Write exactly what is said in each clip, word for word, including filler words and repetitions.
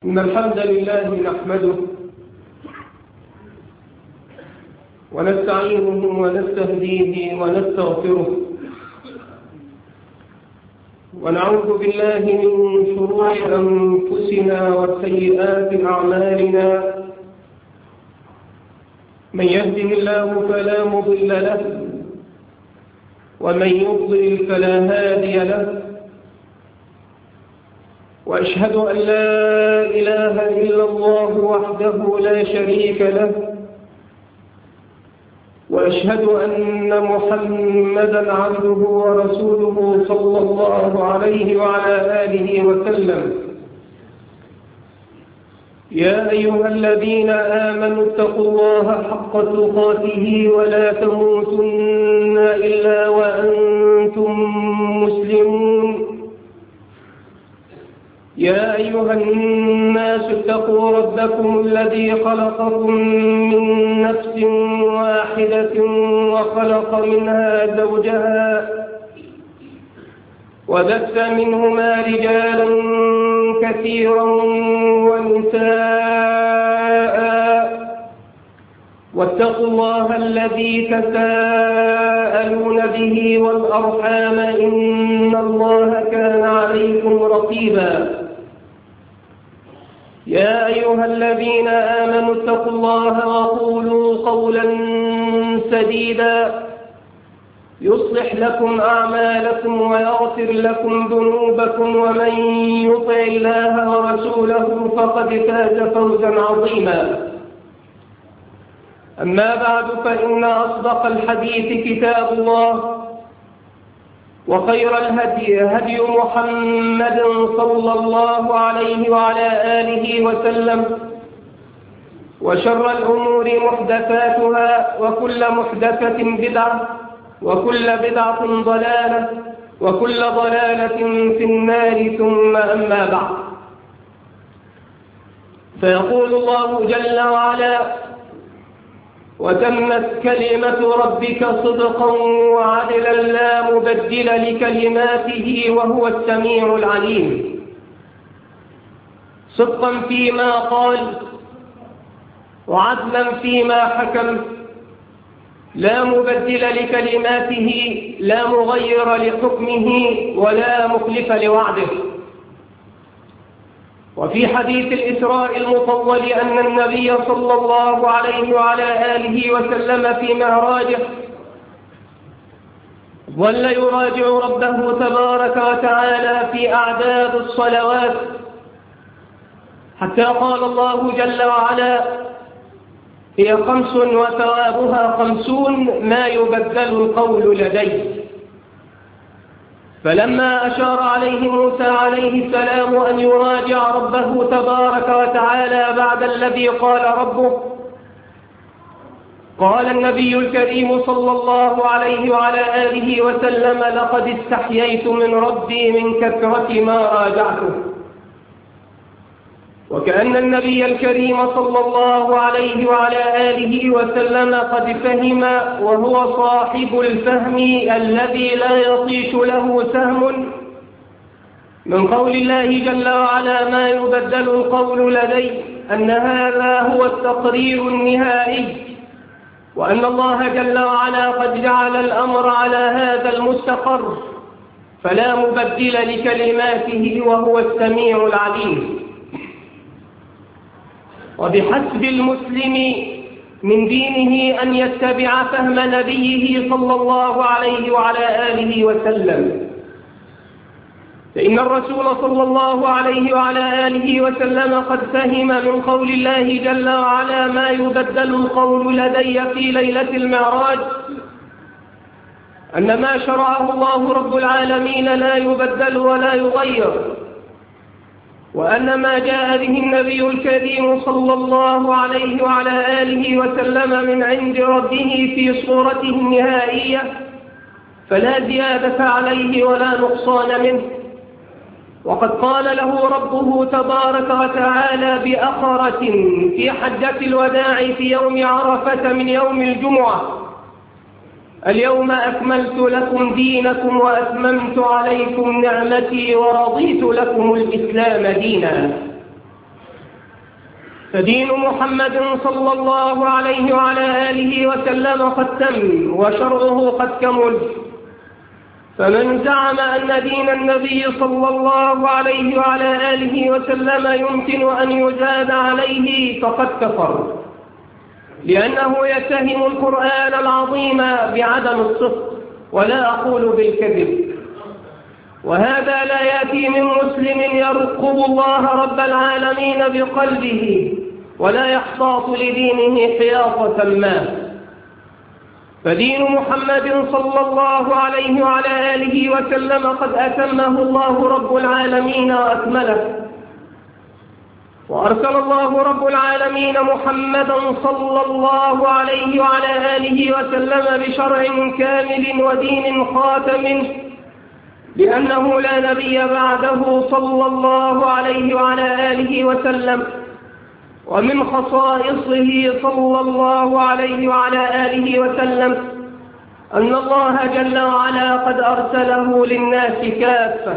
إن الحمد لله نحمده ونستعينه ونستهديه ونستغفره ونعوذ بالله من شرور أنفسنا وسيئات أعمالنا. من يهده الله فلا مضل له ومن يضلل فلا هادي له، وأشهد أن لا إله إلا الله وحده لا شريك له، وأشهد أن محمدًا عبده ورسوله صلى الله عليه وعلى آله وسلم. يا أيها الذين آمنوا اتقوا الله حق تقاته ولا تموتن إلا وأنتم مسلمون. يا أيها الناس اتقوا ربكم الذي خلقكم من نفس واحدة وخلق منها زوجها وبث منهما رجالا كثيرا ونساء، واتقوا الله الذي تساءلون به والأرحام إن الله كان عليكم رقيبا. يا أيها الذين آمنوا اتقوا الله وقولوا قولا سديدا يصلح لكم أعمالكم ويغفر لكم ذنوبكم، ومن يطع الله ورسوله فقد فاز فوزا عظيما. أما بعد، فإن أصدق الحديث كتاب الله، وخير الهدي هدي محمد صلى الله عليه وعلى آله وسلم، وشر الأمور محدثاتها، وكل محدثة بدعة، وكل بدعة ضلالة، وكل ضلالة في النار. ثم أما بعد، فيقول الله جل وعلا: وتمت كلمة ربك صدقا وعدلا لا مبدل لكلماته وهو السميع العليم. صدقا فيما قال، وعدلا فيما حكم، لا مبدل لكلماته، لا مغير لحكمه، ولا مخلف لوعده. وفي حديث الإسراء المطول أن النبي صلى الله عليه وعلى آله وسلم في معراجه ظل يراجع ربه تبارك وتعالى في أعداد الصلوات، حتى قال الله جل وعلا: هي خمس وثوابها خمسون ما يبدل القول لدي. فلما أشار عليه موسى عليه السلام أن يراجع ربه تبارك وتعالى بعد الذي قال ربه، قال النبي الكريم صلى الله عليه وعلى آله وسلم: لقد استحييت من ربي من كثرة ما راجعته. وكأن النبي الكريم صلى الله عليه وعلى آله وسلم قد فهم، وهو صاحب الفهم الذي لا يطيش له سهم، من قول الله جل وعلا: ما يبدل القول لدي، أن هذا هو التقرير النهائي، وأن الله جل وعلا قد جعل الأمر على هذا المستقر، فلا مبدل لكلماته وهو السميع العليم. وبحسب المسلم من دينه أن يتبع فهم نبيه صلى الله عليه وعلى آله وسلم، فإن الرسول صلى الله عليه وعلى آله وسلم قد فهم من قول الله جل وعلا: ما يبدل القول لدي في ليلة المعراج، أن ما شرعه الله رب العالمين لا يبدل ولا يغير، وأن ما جاء به النبي الكريم صلى الله عليه وعلى آله وسلم من عند ربه في صورته النهائية فلا زيادة عليه ولا نقصان منه. وقد قال له ربه تبارك وتعالى بأخرة في حجة الوداع في يوم عرفة من يوم الجمعة: اليوم أكملت لكم دينكم وأتممت عليكم نعمتي ورضيت لكم الإسلام دينا. فدين محمد صلى الله عليه وعلى آله وسلم قد تم وشرعه قد كمل. فمن زعم أن دين النبي صلى الله عليه وعلى آله وسلم يمكن أن يزاد عليه فقد كفر، لأنه يتهم القرآن العظيم بعدم الصدق، ولا أقول بالكذب. وهذا لا يأتي من مسلم يرقب الله رب العالمين بقلبه ولا يحتاط لدينه حياطة ما. فدين محمد صلى الله عليه وعلى آله وسلم قد أتمه الله رب العالمين وأكمله. وأرسل الله رب العالمين محمدا صلى الله عليه وعلى آله وسلم بشرع كامل ودين خاتم، لأنه لا نبي بعده صلى الله عليه وعلى آله وسلم. ومن خصائصه صلى الله عليه وعلى آله وسلم أن الله جل وعلا قد أرسله للناس كافة.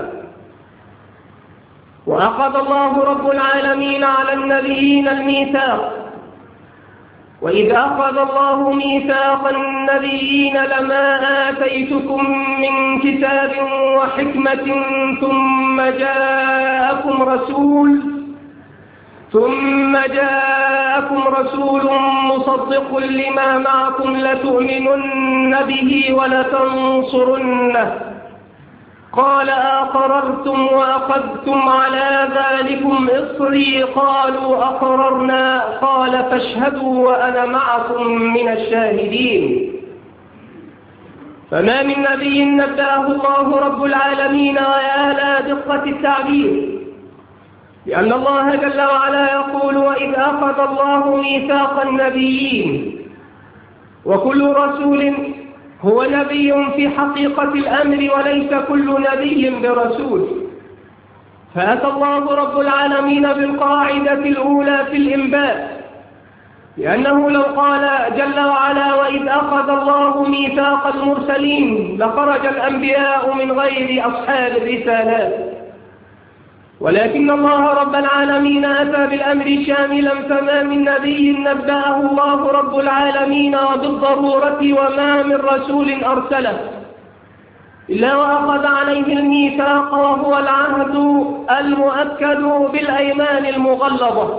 وأخذ الله رب العالمين على النبيين الميثاق، وإذ أخذ الله ميثاق النبيين لما آتيتكم من كتاب وحكمة ثم جاءكم رسول ثم جاءكم رسول مصدق لما معكم لتؤمنن به ولتنصرنه، قال أقررتم وأخذتم على ذلكم إصري، قالوا أقررنا، قال فاشهدوا وأنا معكم من الشاهدين. فما من نبي نبأه الله رب العالمين، ويا لا دقة التعبير، لأن الله جل وعلا يقول وإذ أخذ الله ميثاق النبيين، وكل رسول هو نبي في حقيقة الأمر، وليس كل نبي برسول. فأتى الله رب العالمين بالقاعدة الأولى في الإنباء، لأنه لو قال جل وعلا وإذ أخذ الله ميثاق المرسلين لخرج الأنبياء من غير أصحاب الرسالات، ولكن الله رب العالمين أتى بالأمر شاملا، فما من نبي نبأه الله رب العالمين بالضرورة وما من رسول أرسله إلا وأخذ عليه الميثاق، وهو العهد المؤكد بالأيمان المغلظة.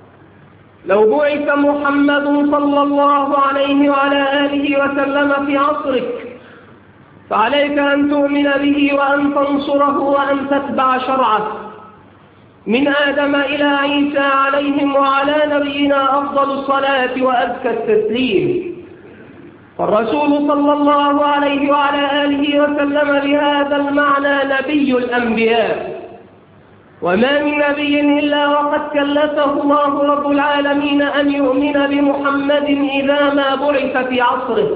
لو بعث محمد صلى الله عليه وعلى آله وسلم في عصرك فعليك أن تؤمن به وأن تنصره وأن تتبع شرعه، من آدم إلى عيسى عليهم وعلى نبينا أفضل الصلاة وأزكى التسليم. فالرسول صلى الله عليه وعلى آله وسلم بهذا المعنى نبي الأنبياء، وما من نبي إلا وقد كلفه الله رب العالمين أن يؤمن بمحمد إذا ما بعث في عصره.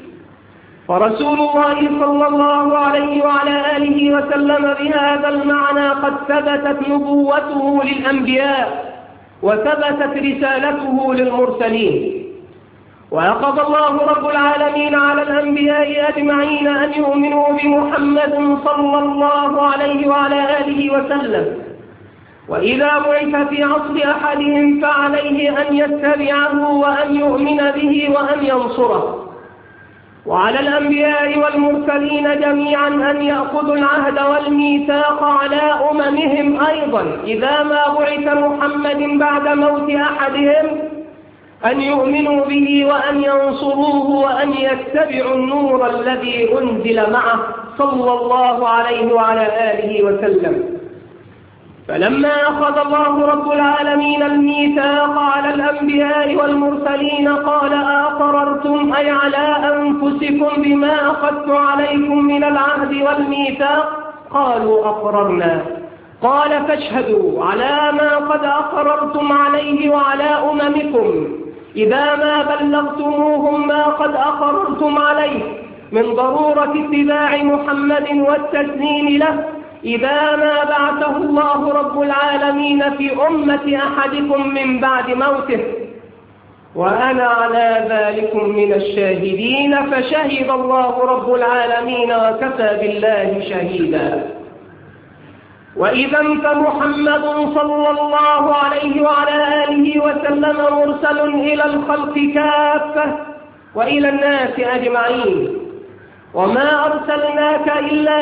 فرسول الله صلى الله عليه وعلى آله وسلم بهذا المعنى قد ثبتت نبوته للأنبياء وثبتت رسالته للمرسلين. وأخذ الله رب العالمين على الأنبياء أجمعين أن يؤمنوا بمحمد صلى الله عليه وعلى آله وسلم، وإذا بعث في عصر أحدهم فعليه أن يتبعه وأن يؤمن به وأن ينصره. وعلى الأنبياء والمرسلين جميعا أن يأخذوا العهد والميثاق على أممهم أيضا إذا ما بعث محمد بعد موت أحدهم، أن يؤمنوا به وأن ينصروه وأن يتبعوا النور الذي أنزل معه صلى الله عليه وعلى آله وسلم. فلما أخذ الله رب العالمين الميثاق على الأنبياء والمرسلين قال أقررتم أي على أنفسكم بما أخذت عليكم من العهد والميثاق؟ قالوا أقررنا، قال فاشهدوا على ما قد أقررتم عليه وعلى أممكم إذا ما بلغتموهم ما قد أقررتم عليه من ضرورة اتباع محمد والتسليم له، إذا ما بعثه الله رب العالمين في أمة أحدكم من بعد موته، وأنا على ذلك من الشاهدين. فشهد الله رب العالمين وكفى بالله شهيدا. وإذا فمحمد صلى الله عليه وعلى آله عليه وسلم مرسل إلى الخلق كافة وإلى الناس أجمعين، وما أرسلناك إلا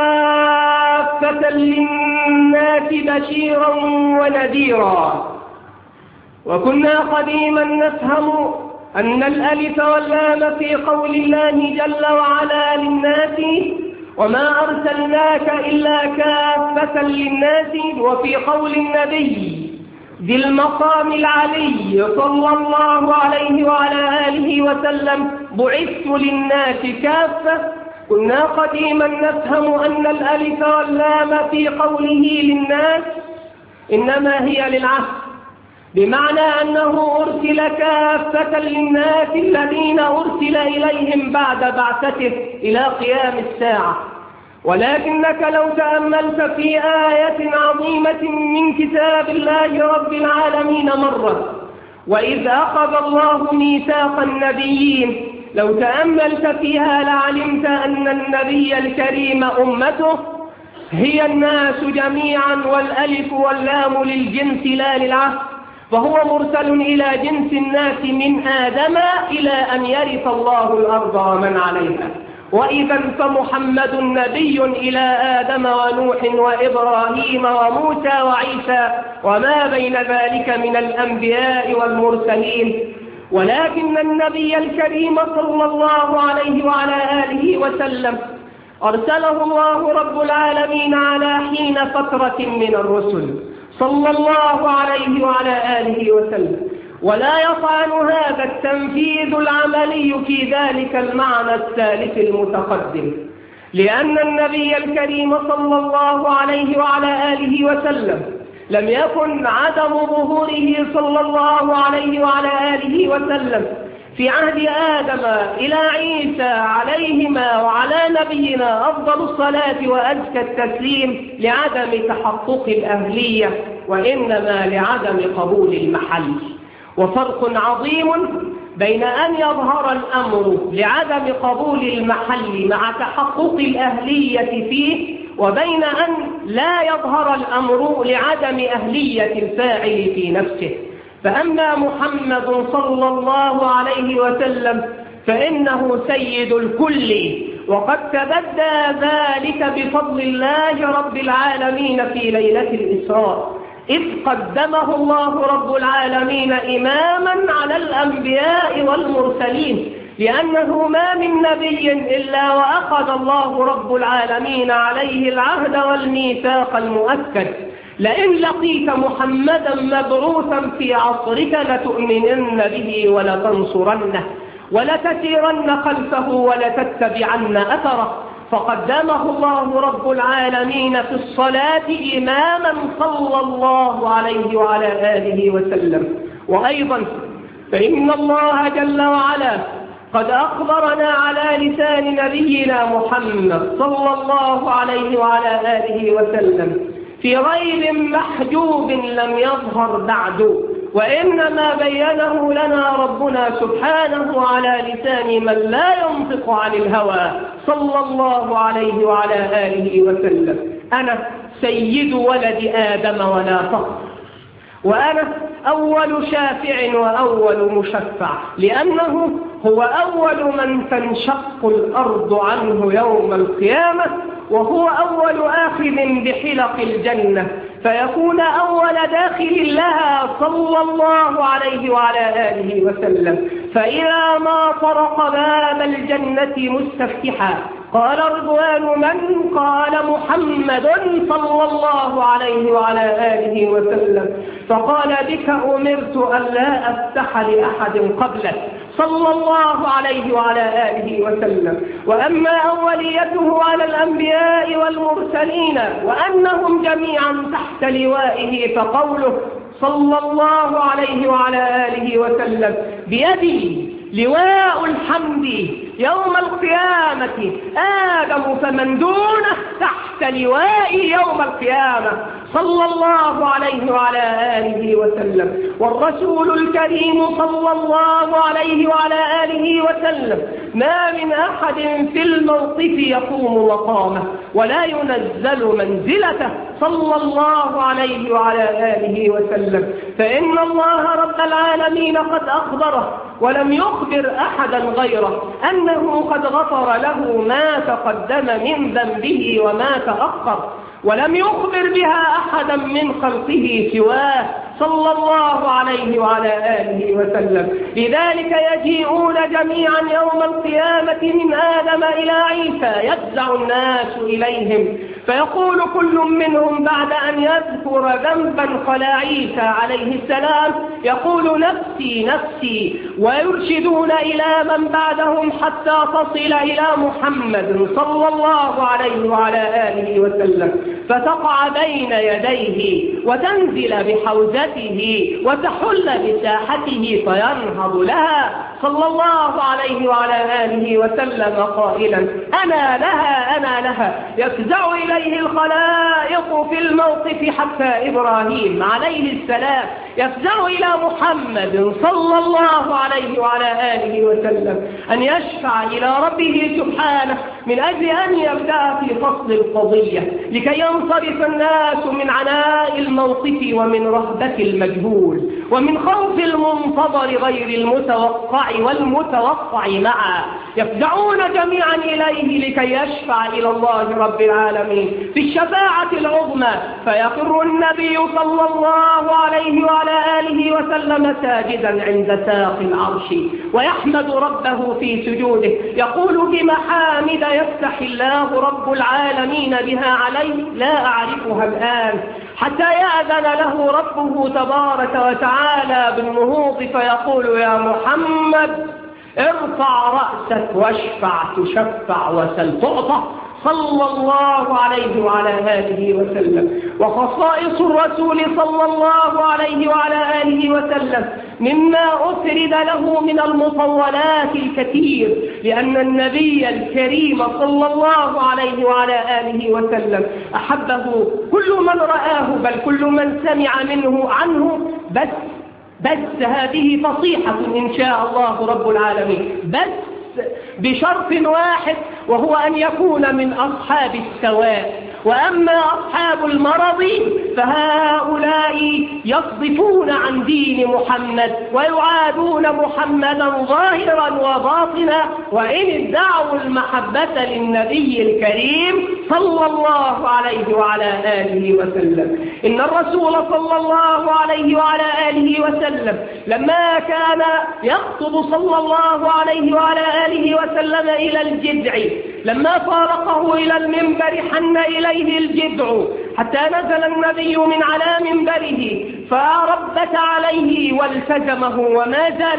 كافة للناس بشيرا ونذيرا. وكنا قديما نفهم أن الألف واللام في قول الله جل وعلا للناس وما أرسلناك إلا كافة للناس، وفي قول النبي ذي المقام العلي صلى الله عليه وعلى آله وسلم بعثت للناس كافة. كنا قديما نفهم أن الألف واللام في قوله للناس إنما هي للعهد، بمعنى أنه أرسل كافة للناس الذين أرسل إليهم بعد بعثته إلى قيام الساعة. ولكنك لو تأملت في آية عظيمة من كتاب الله رب العالمين مرة، وإذ أخذ الله ميثاق النبيين، لو تأملت فيها لعلمت أن النبي الكريم أمته هي الناس جميعا، والألف واللام للجنس لا للعهد، فهو مرسل إلى جنس الناس من آدم إلى أن يرث الله الأرض ومن عليها. وإذا فمحمد نبي إلى آدم ونوح وإبراهيم وموسى وعيسى وما بين ذلك من الأنبياء والمرسلين. ولكن النبي الكريم صلى الله عليه وعلى آله وسلم أرسله الله رب العالمين على حين فترة من الرسل صلى الله عليه وعلى آله وسلم، ولا يطعن هذا التنفيذ العملي في ذلك المعنى الثالث المتقدم، لأن النبي الكريم صلى الله عليه وعلى آله وسلم لم يكن عدم ظهوره صلى الله عليه وعلى آله وسلم في عهد آدم إلى عيسى عليهما وعلى نبينا أفضل الصلاة وأزكى التسليم لعدم تحقق الأهلية، وإنما لعدم قبول المحل. وفرق عظيم بين أن يظهر الأمر لعدم قبول المحل مع تحقق الأهلية فيه، وبين أن لا يظهر الأمر لعدم أهلية الفاعل في نفسه. فأما محمد صلى الله عليه وسلم فإنه سيد الكل، وقد تبدى ذلك بفضل الله رب العالمين في ليلة الإسراء، إذ قدمه الله رب العالمين إماما على الأنبياء والمرسلين، لأنه ما من نبي إلا وأخذ الله رب العالمين عليه العهد والميثاق المؤكد. لئن لقيت محمدا مبعوثا في عصرك لتؤمنن به ولتنصرنه ولتسيرن خلفه ولتتبعن أثره، فقدمه الله رب العالمين في الصلاة إماما صلى الله عليه وعلى آله وسلم. وأيضا فإن الله جل وعلا قد أخبرنا على لسان نبينا محمد صلى الله عليه وعلى آله وسلم في غير محجوب لم يظهر بعد، وإنما بينه لنا ربنا سبحانه على لسان من لا ينطق عن الهوى صلى الله عليه وعلى آله وسلم: أنا سيد ولد آدم ولا فخر، وأنا أول شافع وأول مشفع، لأنه هو أول من تنشق الأرض عنه يوم القيامة، وهو أول آخذ بحلق الجنة، فيكون أول داخل لها صلى الله عليه وعلى آله وسلم. فإذا ما طرق باب الجنة مستفتحا قال رضوان من؟ قال محمد صلى الله عليه وعلى آله وسلم، فقال بك أمرت أن لا أفتح لأحد قبلك صلى الله عليه وعلى آله وسلم. وأما أوليته على الأنبياء والمرسلين وأنهم جميعا تحت لوائه فقوله صلى الله عليه وعلى آله وسلم: بيدي لواء الحمد يوم القيامة آدم فمن دونه تحت لواء يوم القيامة صلى الله عليه وعلى آله وسلم. والرسول الكريم صلى الله عليه وعلى آله وسلم ما من أحد في الموقف يقوم مقامه ولا ينزل منزلته صلى الله عليه وعلى آله وسلم، فإن الله رب العالمين قد أخبره ولم يخبر أحدا غيره أنه قد غفر له ما تقدم من ذنبه وما تأخر، ولم يخبر بها أحدا من خلقه سواه صلى الله عليه وعلى آله وسلم. لذلك يجيئون جميعا يوم القيامة من آدم إلى عيسى يفزع الناس إليهم، فيقول كل منهم بعد أن يذكر ذنبا خلا عيسى عليه السلام يقول نفسي نفسي، ويرشدون إلى من بعدهم حتى تصل إلى محمد صلى الله عليه وعلى آله وسلم، فتقع بين يديه وتنزل بحوزته وتحل بساحته فينهض لها صلى الله عليه وعلى آله وسلم قائلا أنا لها أنا لها، يفزع إليه الخلائق في الموقف حتى إبراهيم عليه السلام يفزع إلى محمد صلى الله عليه وعلى آله وسلم أن يشفع إلى ربه سبحانه من أجل أن يبدأ في فصل القضية لكي ينصرف الناس من عناء الموقف ومن رهبة المجهول ومن خوف المنتظر غير المتوقع والمتوقع معا، يفزعون جميعا إليه لكي يشفع إلى الله رب العالمين في الشفاعة العظمى، فيقر النبي صلى الله عليه وعلى آله وسلم ساجدا عند ساق العرش ويحمد ربه في سجوده يقول بمحامد يفتح الله رب العالمين بها عليه لا أعرفها الآن، حتى يأذن له ربه تبارك وتعالى بالنهوض فيقول يا محمد ارفع رأسك واشفع تشفع وسل تعطى صلى الله عليه وعلى آله وسلم. وخصائص الرسول صلى الله عليه وعلى آله وسلم مما أسرد له من المطولات الكثير، لأن النبي الكريم صلى الله عليه وعلى آله وسلم أحبه كل من رآه بل كل من سمع منه عنه، بس بس هذه فصيحة إن شاء الله رب العالمين، بس بشرط واحد وهو أن يكون من أصحاب السواء. وأما أصحاب المرض فهؤلاء يصدفون عن دين محمد ويعادون محمدا ظاهرا وباطنا، وإن ادعوا المحبة للنبي الكريم صلى الله عليه وعلى آله وسلم. إن الرسول صلى الله عليه وعلى آله وسلم لما كان يخطب صلى الله عليه وعلى آله وسلم إلى الجذع، لما فارقه إلى المنبر حن إليه الجذع حتى نزل النبي من على منبره فربت عليه والتزمه وما زال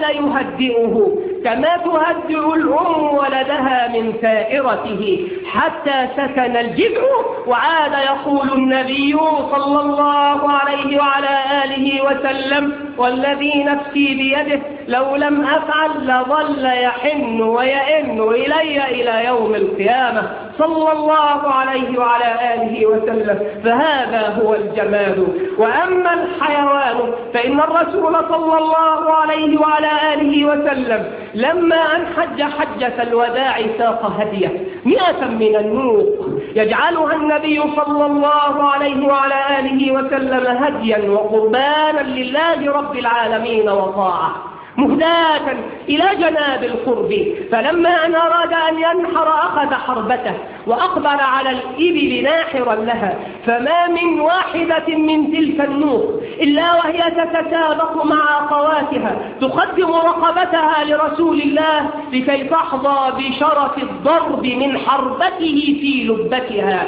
يهدئه كما تهدئ الأم ولدها من ثائرته، حتى سكن الجذع وعاد يقول النبي صلى الله عليه وعلى آله وسلم والذي نفسي بيده لو لم أفعل لظل يحن ويئن إلي إلى يوم القيامة صلى الله عليه وعلى آله وسلم. فهذا هو الجمال. وأما الحيوان فإن الرسول صلى الله عليه وعلى آله وسلم لما أن حج حجة الوداع ساق هديه مئة من النوق يجعلها النبي صلى الله عليه وعلى آله وسلم هديا وقربانا لله رب العالمين وطاعة مهداة إلى جناب القرب. فلما أن أراد أن ينحر أخذ حربته وأقبل على الإبل ناحرا لها، فما من واحدة من تلك النوق إلا وهي تتسابق مع أخواتها تقدم رقبتها لرسول الله لكي تحظى بشرف الضرب من حربته في لبتها،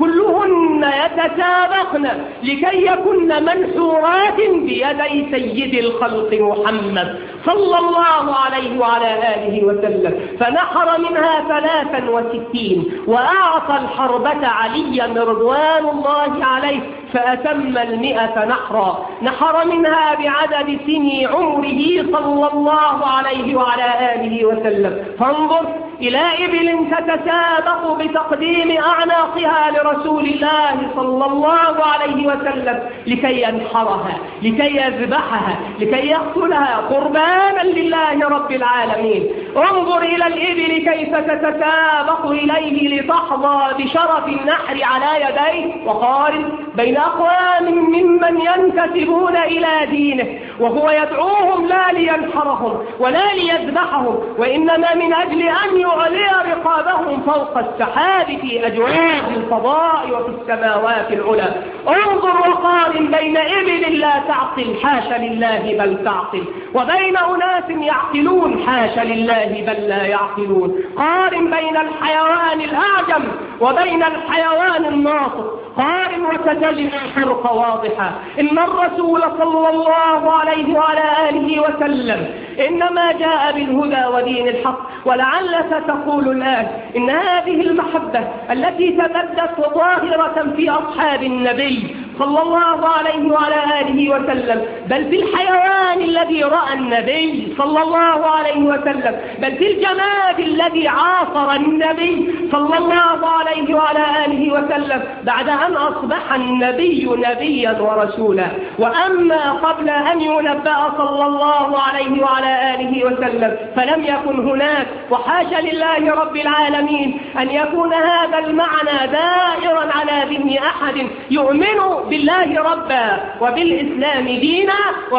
كلهن يتسابقن لكي يكن منحورات بيدي سيد الخلق محمد صلى الله عليه وعلى آله وسلم. فنحر منها ثلاثا وستين وأعطى الحربة عليا رضوان الله عليه فأتم المئة نحرا، نحر منها بعدد سني عمره صلى الله عليه وعلى آله وسلم. فانظر إلى إبل تتسابق بتقديم أعناقها لرسول الله صلى الله عليه وسلم لكي ينحرها، لكي يذبحها، لكي يقتلها قربانا لله رب العالمين. انظر إلى الإبل كيف تتسابق إليه لتحظى بشرف النحر على يديه، وقارن بين أقوام ممن ينتسبون إلى دينه وهو يدعوهم لا لينحرهم ولا ليذبحهم، وإنما من أجل أن يعلي رقابهم فوق السحاب في أجواء الفضاء وفي السماوات العلى. انظر وقارن بين إبل لا تعقل حاشا لله بل تعقل، وبين أناس يعقلون حاشا لله بل لا يعقلون. قارن بين الحيوان الأعجم وبين الحيوان الناطق، قارن وستجد الفرق واضحة. إن الرسول صلى الله عليه وعلى آله وسلم إنما جاء بالهدى ودين الحق. ولعلك تقول الآن إن هذه المحبة التي تبدت ظاهرة في أصحاب النبي صلى الله عليه وعلى آله وسلم، بل في الحيوان الذي رأى النبي صلى الله عليه وسلم، بل في الجماد الذي عاصر النبي صلى الله عليه وعلى آله وسلم، بعد أن أصبح النبي نبيا ورسولا. وأما قبل أن ينبأ صلى الله عليه وعلى آله وسلم فلم يكن هناك، وحاشا لله رب العالمين أن يكون هذا المعنى دائرا على ذهن أحد يؤمن بالله ربا وبالإسلام دينا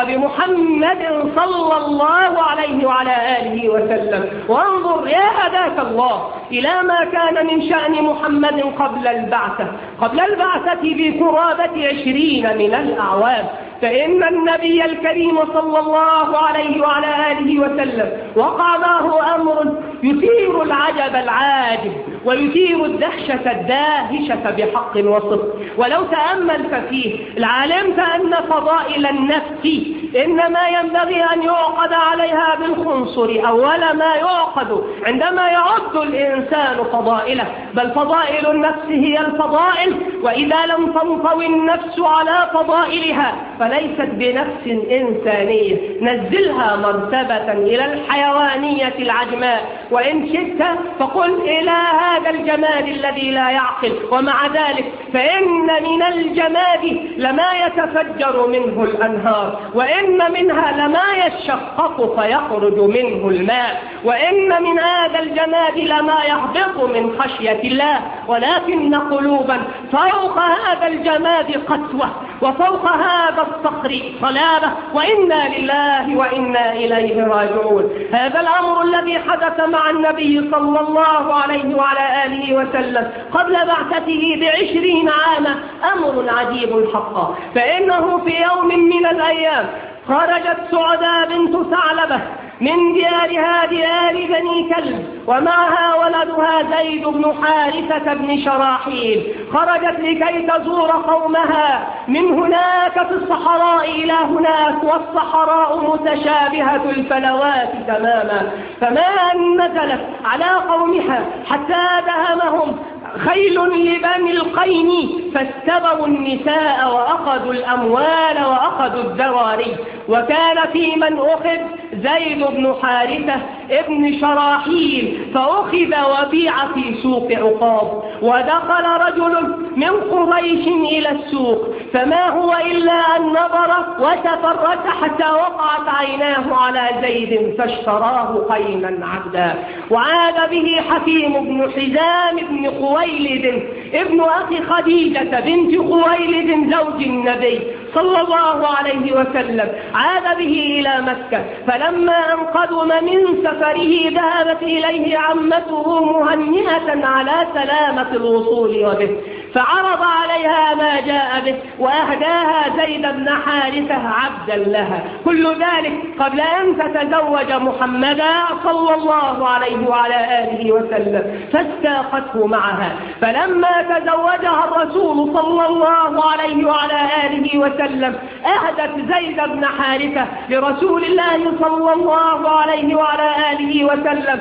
وبمحمد صلى الله عليه وعلى آله وسلم. وانظر يا هداك الله إلى ما كان من شأن محمد قبل البعثة، قبل البعثة بقرابة عشرين من الأعوام. فإن النبي الكريم صلى الله عليه وعلى آله وسلم وقع معه أمر يثير العجب العاجب ويثير الدهشة الداهشة بحق وصدق. ولو تأملت فيه لعلمت أن فضائل النفس إنما ينبغي أن يعقد عليها بالخنصر أول ما يعقد عندما يعد الإنسان فضائله، بل فضائل النفس هي الفضائل، وإذا لم تنطوي النفس على فضائلها فليست بنفس إنسانية. نزلها مرتبة إلى الحيوانية العجماء، وإن شئت فقل إلى هذا الجماد الذي لا يعقل. ومع ذلك فإن من الجماد لما يتفجر منه الأنهار، وإن منها لما يشقق فيخرج منه الماء، وإن من هذا الجماد لما يهبط من خشية الله، ولكن قلوبا فوق هذا الجماد قسوة، وفوق هذا الصخر صلابة، وإنا لله وإنا إليه راجعون. هذا الأمر الذي حدث مع النبي صلى الله عليه وعلى آله وسلم قبل بعثته بعشرين عاما أمر عجيب حقا. فإنه في يوم من الأيام خرجت سعداء بنت ثعلبة من ديارها ديار بني كلب، ومعها ولدها زيد بن حارثة بن شراحيل. خرجت لكي تزور قومها من هناك في الصحراء إلى هناك، والصحراء متشابهة الفلوات تماما. فما أن نزلت على قومها حتى دهمهم خيل لبني القين فاستبوا النساء وأخذوا الأموال وأخذوا الذراري. وكان في من أخذ زيد بن حارثة ابن شراحيل، فأخذ وبيع في سوق عقاب. ودخل رجل من قريش إلى السوق، فما هو إلا أن نظر وتفرج حتى وقعت عيناه على زيد فاشتراه قينا عبدا. وعاد به حكيم بن حزام بن خويلد ابن أخي خديجة بنت خويلد زوج النبي صلى الله عليه وسلم، عاد به إلى مكة. فلما أن قدم من سفره ذهبت إليه عمته مهنئة على سلامة الوصول وبه، فعرض عليها ما جاء به وأهداها زيد بن حارثة عبدا لها. كل ذلك قبل أن تتزوج محمدا صلى الله عليه وعلى آله وسلم، فاستاقته معها. فلما تزوجها الرسول صلى الله عليه وعلى آله وسلم أهدت زيد بن حارثة لرسول الله صلى الله عليه وعلى آله وسلم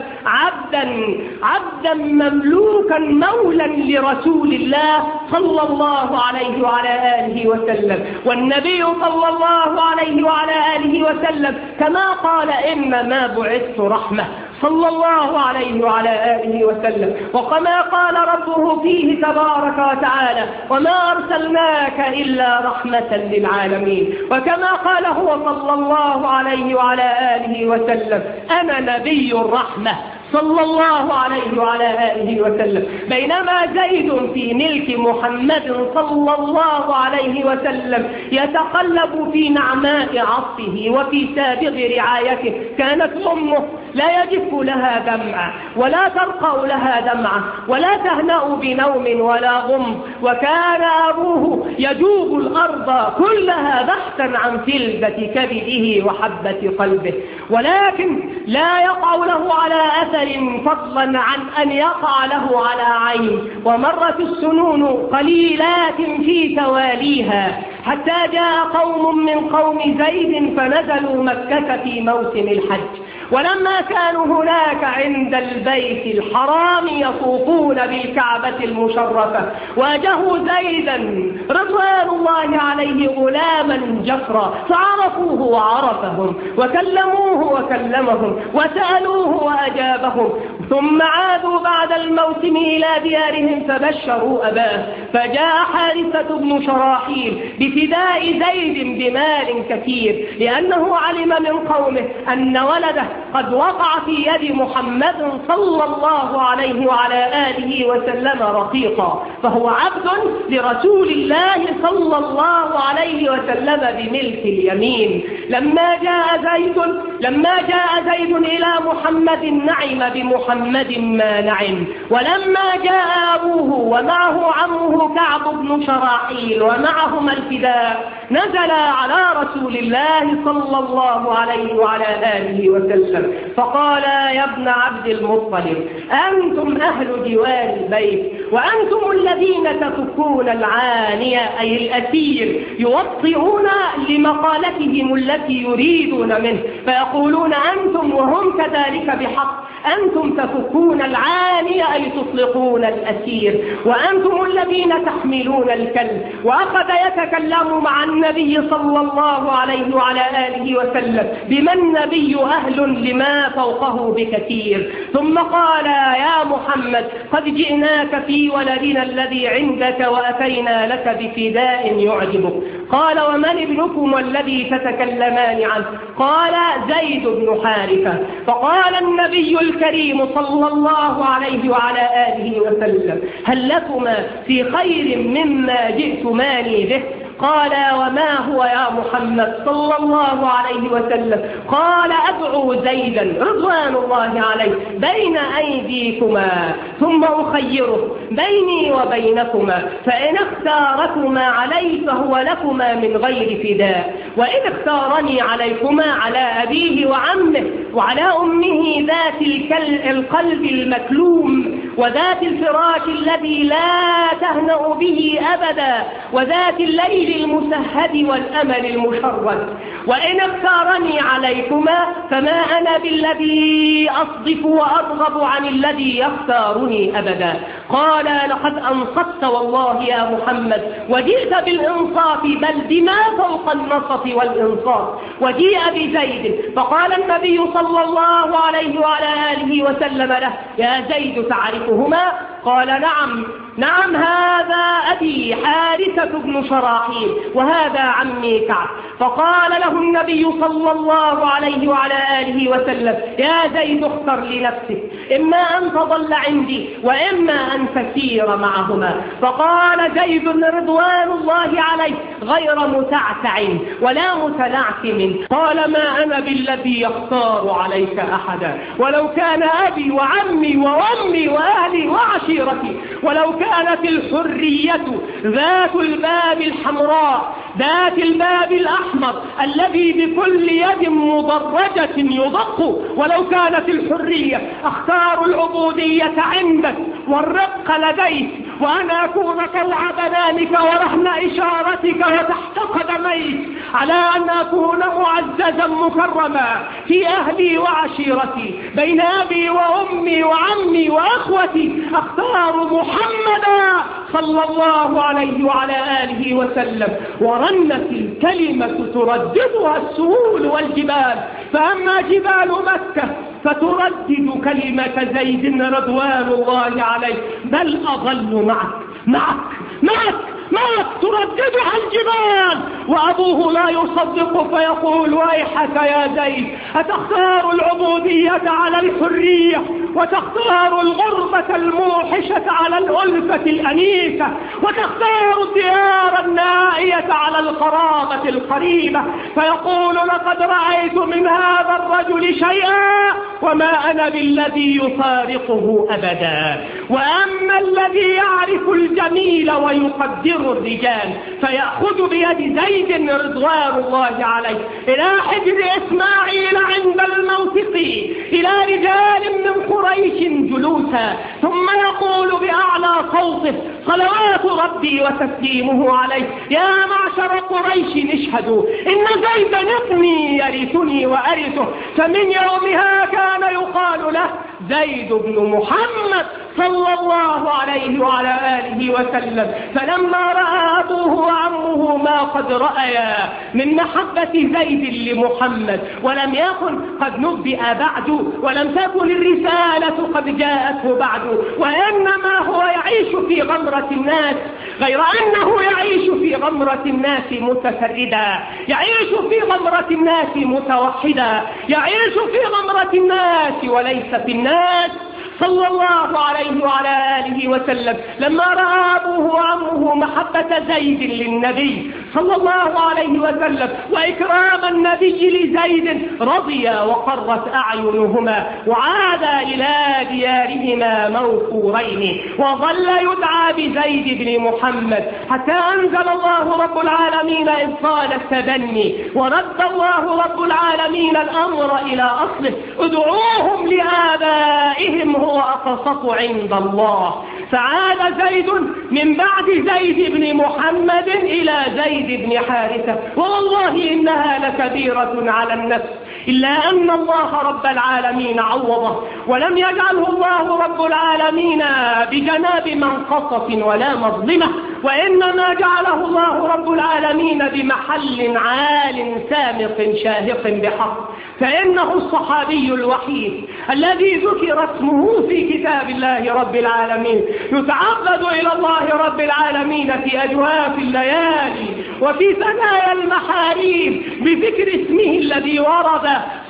عبدا عبدا مملوكا مولا لرسول الله صلى الله عليه وعلى آله وسلم. والنبي صلى الله عليه وعلى آله وسلم كما قال إنما بعثت رحمة صلى الله عليه وعلى آله وسلم. وكما قال ربه فيه تبارك وتعالى: وما أرسلناك إلا رحمة للعالمين. وكما قال هو صلى الله عليه وعلى آله وسلم: أنا نبي الرحمة صلى الله عليه وعلى آله وسلم. بينما زيد في ملك محمد صلى الله عليه وسلم يتقلب في نعماء عطفه وفي سابغ رعايته، كانت أمه لا يجف لها دمعة ولا ترقى لها دمعة ولا تهنأ بنوم ولا غم، وكان أبوه يجوب الأرض كلها بحثا عن فلذة كبده وحبة قلبه، ولكن لا يقع له على أثر فضلا عن أن يقع له على عين. ومرت السنون قليلات في تواليها حتى جاء قوم من قوم زيد فنزلوا مكة في موسم الحج، ولما كانوا هناك عند البيت الحرام يطوفون بالكعبة المشرفة واجهوا زيدا رضوان الله عليه غلاما جفرا، فعرفوه وعرفهم وكلموه وكلمهم وسألوه وأجابهم، ثم عادوا بعد الموسم إلى ديارهم فبشروا أباه، فجاء حارثة بن شراحيل بفداء زيد بمال كثير، لأنه علم من قومه أن ولده قد وقع في يد محمد صلى الله عليه وعلى آله وسلم رقيقا، فهو عبد لرسول الله صلى الله عليه وسلم بملك اليمين. لما جاء زيد لما جاء زيد إلى محمد نعم بمحمد ما نعم، ولما جاء أبوه ومعه عمه كعب بن شراحيل ومعهما الفداء نزل على رسول الله صلى الله عليه وعلى آله وسلم فقال: يا ابن عبد المطلب، أنتم أهل جوار البيت، وأنتم الذين تفكون العانية أي الأسير، يوطئون لمقالتهم التي يريدون منه فيقولون أنتم وهم كذلك بحق، أنتم تفكون العانية أي تطلقون الأسير، وأنتم الذين تحملون الكلب. وأخذ يتكلم مع النبي صلى الله عليه وعلى آله وسلم بما النبي أهل لما فوقه بكثير، ثم قال: يا محمد، قد جئناك في ولدنا الذي عندك وأتينا لك بفداء يعجبك. قال: ومن ابنكم الذي تتكلمان عنه؟ قال: زيد بن حارثة. فقال النبي الكريم صلى الله عليه وعلى آله وسلم: هل لكما في خير مما جئتماني به؟ قال: وما هو يا محمد صلى الله عليه وسلم؟ قال: أدعو زيدا رضوان الله عليه بين أيديكما ثم أخيره بيني وبينكما، فإن اختاركما علي فهو لكما من غير فداء، وإن اختارني عليكما على أبيه وعمه وعلى أمه ذات القلب المكلوم وذات الفراش الذي لا تهنأ به أبدا وذات الليل المسهد والأمل المشرد، وإن اختارني عليكما فما أنا بالذي أصدف وأرغب عن الذي يختارني أبدا. قال: لقد أنصفت والله يا محمد، وجئت بالإنصاف بل بما فوق النصف والإنصاف. وجيء بزيد فقال النبي صلى الله عليه وعلى آله وسلم له: يا زيد تعرفهما؟ قال: نعم نعم، هذا أبي حارثة بن شراحيل وهذا عمي كعب. فقال له النبي صلى الله عليه وعلى آله وسلم: يا زيد، اختر لنفسك، إما أن تظل عندي وإما أن تسير معهما. فقال زيد رضوان الله عليه غير متعتع ولا متلعثم: قال: ما أنا بالذي يختار عليك أحدا، ولو كان أبي وعمي وأمي وأهلي وعشيرتي، ولو كانت الحرية ذات الباب الحمراء ذات الباب الأحمر الذي بكل يد مضرجة يضق، ولو كانت الحرية أختار العبودية عندك والرق لديك، وأن أكون كالعب نامك ورهن إشارتك وتحت قدميك، على أن أكون معززا مكرما في أهلي وعشيرتي بين أبي وأمي وعمي وأخوتي، أختار محمدا صلى الله عليه وعلى آله وسلم. ورنت الكلمة ترددها السهول والجبال، فأما جبال مكة فتردد كلمة زيد رضوان الله عليه: بل أظل معك معك معك معك، ترددها الجبال. وأبوه لا يصدق فيقول: ويحك يا زيد، أتختار العبودية على الحرية وتختار الغربة الموحشة على الألفة الأنيسة وتختار الديار النائية على القرابة القريبة؟ فيقول: لقد رأيت من هذا الرجل شيئا وما أنا بالذي يفارقه أبدا. وأما الذي يعرف الجميل ويقدر الرجال فيأخذ بيد زيد رضوان الله عليه إلى حجر إسماعيل عند الموثق إلى رجال من قريش جلوسا، ثم يقول بأعلى صوته صلوات ربي وتسليمه عليه: يا معشر قريش اشهدوا إن زيدا ابني يرثني وأرثه. فمن يومها كان يقال له زيد بن محمد صلى الله عليه وعلى آله وسلم. فلما رأى أبوه وعمه ما قد رأيا من محبة زيد لمحمد ولم يكن قد نبئ بعد ولم تكن الرسالة قد جاءته بعد، وإنما هو يعيش في غمرة الناس، غير أنه يعيش في غمرة الناس متفردا، يعيش في غمرة الناس متوحدا، يعيش في غمرة الناس وليس في الناس صلى الله عليه وعلى آله وسلم. لما رأى أبوه وعمه محبة زيد للنبي صلى الله عليه وسلم وإكرام النبي لزيد رضيا وقرت أعينهما وعادا إلى ديارهما موفورين، وظل يدعى بزيد بن محمد حتى أنزل الله رب العالمين إبطال التبني، ورد الله رب العالمين الأمر إلى أصله: ادعوهم لآبائهم هو أقسط عند الله. فعاد زيد من بعد زيد بن محمد إلى زيد بن حارثة، والله إنها لكبيرة على النفس، إلا أن الله رب العالمين عوضه، ولم يجعله الله رب العالمين بجناب منقصة ولا مظلمة، وإنما جعله الله رب العالمين بمحل عال سامق شاهق بحق. فإنه الصحابي الوحيد الذي ذكر اسمه في كتاب الله رب العالمين، يتعبد إلى الله رب العالمين في أجواف الليالي وفي ثنايا المحاريب بذكر اسمه الذي ورد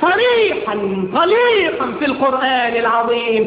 صريحا طليقا في القرآن العظيم: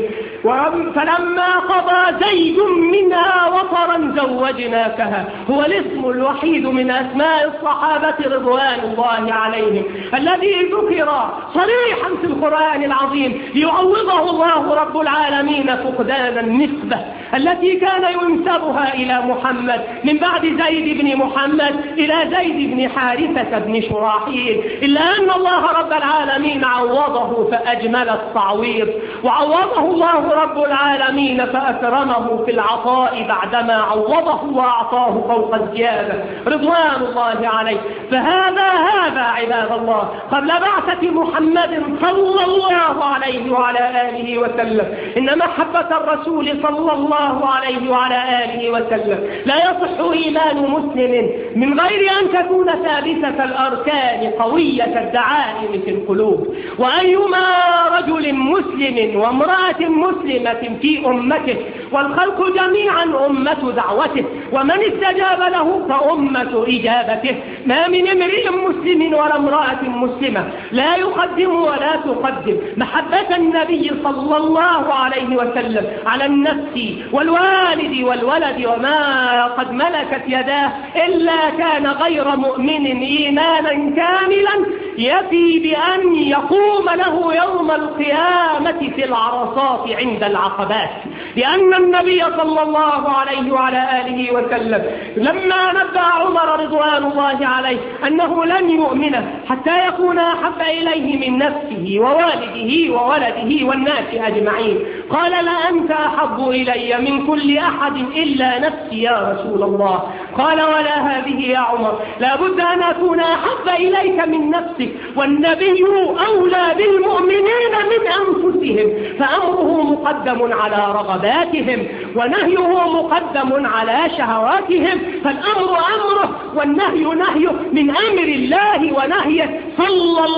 فلما قضى زيد منها وطرا زوجناكها. هو الاسم الوحيد من أسماء الصحابة رضوان الله عليهم الذي ذكر صريحا في القرآن العظيم ليعوضه الله رب العالمين فقدان النسبة التي كان ينسبها إلى محمد من بعد زيد بن محمد إلى زيد بن حارثة بن شراحيل، إلا أن الله رب العالمين عوضه فأجمل التعويض، وعوضه الله رب العالمين فأكرمه في العطاء بعدما عوضه وأعطاه فوق الزيادة رضوان الله عليه. فهذا هذا عباد الله قبل بعثة محمد صلى الله عليه وعلى آله وسلم. إن محبة الرسول صلى الله عليه وعلى آله وسلم لا يصح إيمان مسلم من غير أن تكون ثابتة الأركان قوية الدعائم في القلوب. وأيما رجل مسلم وامرأة مسلمة في أمته والخلق جميعا أمة دعوته، ومن استجاب له فأمة إجابته. ما من امرئ مسلم ولا امرأة مسلمة لا يقدم ولا تقدم محبة النبي صلى الله عليه وسلم على النفس والوالد والولد وما قد ملكت يداه إلا كان غير مؤمن إيمانا كاملا يفي بأن يقوم له يوم القيامة في العرصات عند العقبات. لأن النبي صلى الله عليه وعلى آله وسلم لما نبأ عمر رضوان الله عليه أنه لن يؤمن حتى يكون أحب إليه من نفسه ووالده وولده والناس أجمعين، قال: لأنت أحب إلي من كل أحد إلا نفسي يا رسول الله. قال: ولا هذه يا عمر، لا بد أن أكون أحب إليك من نفسك، والنبي أولى بالمؤمنين من أنفسهم، فأمره مقدم على رغباتهم ونهيه مقدم على شهواتهم، فالأمر أمره والنهي نهيه من أمر الله ونهيه صلى الله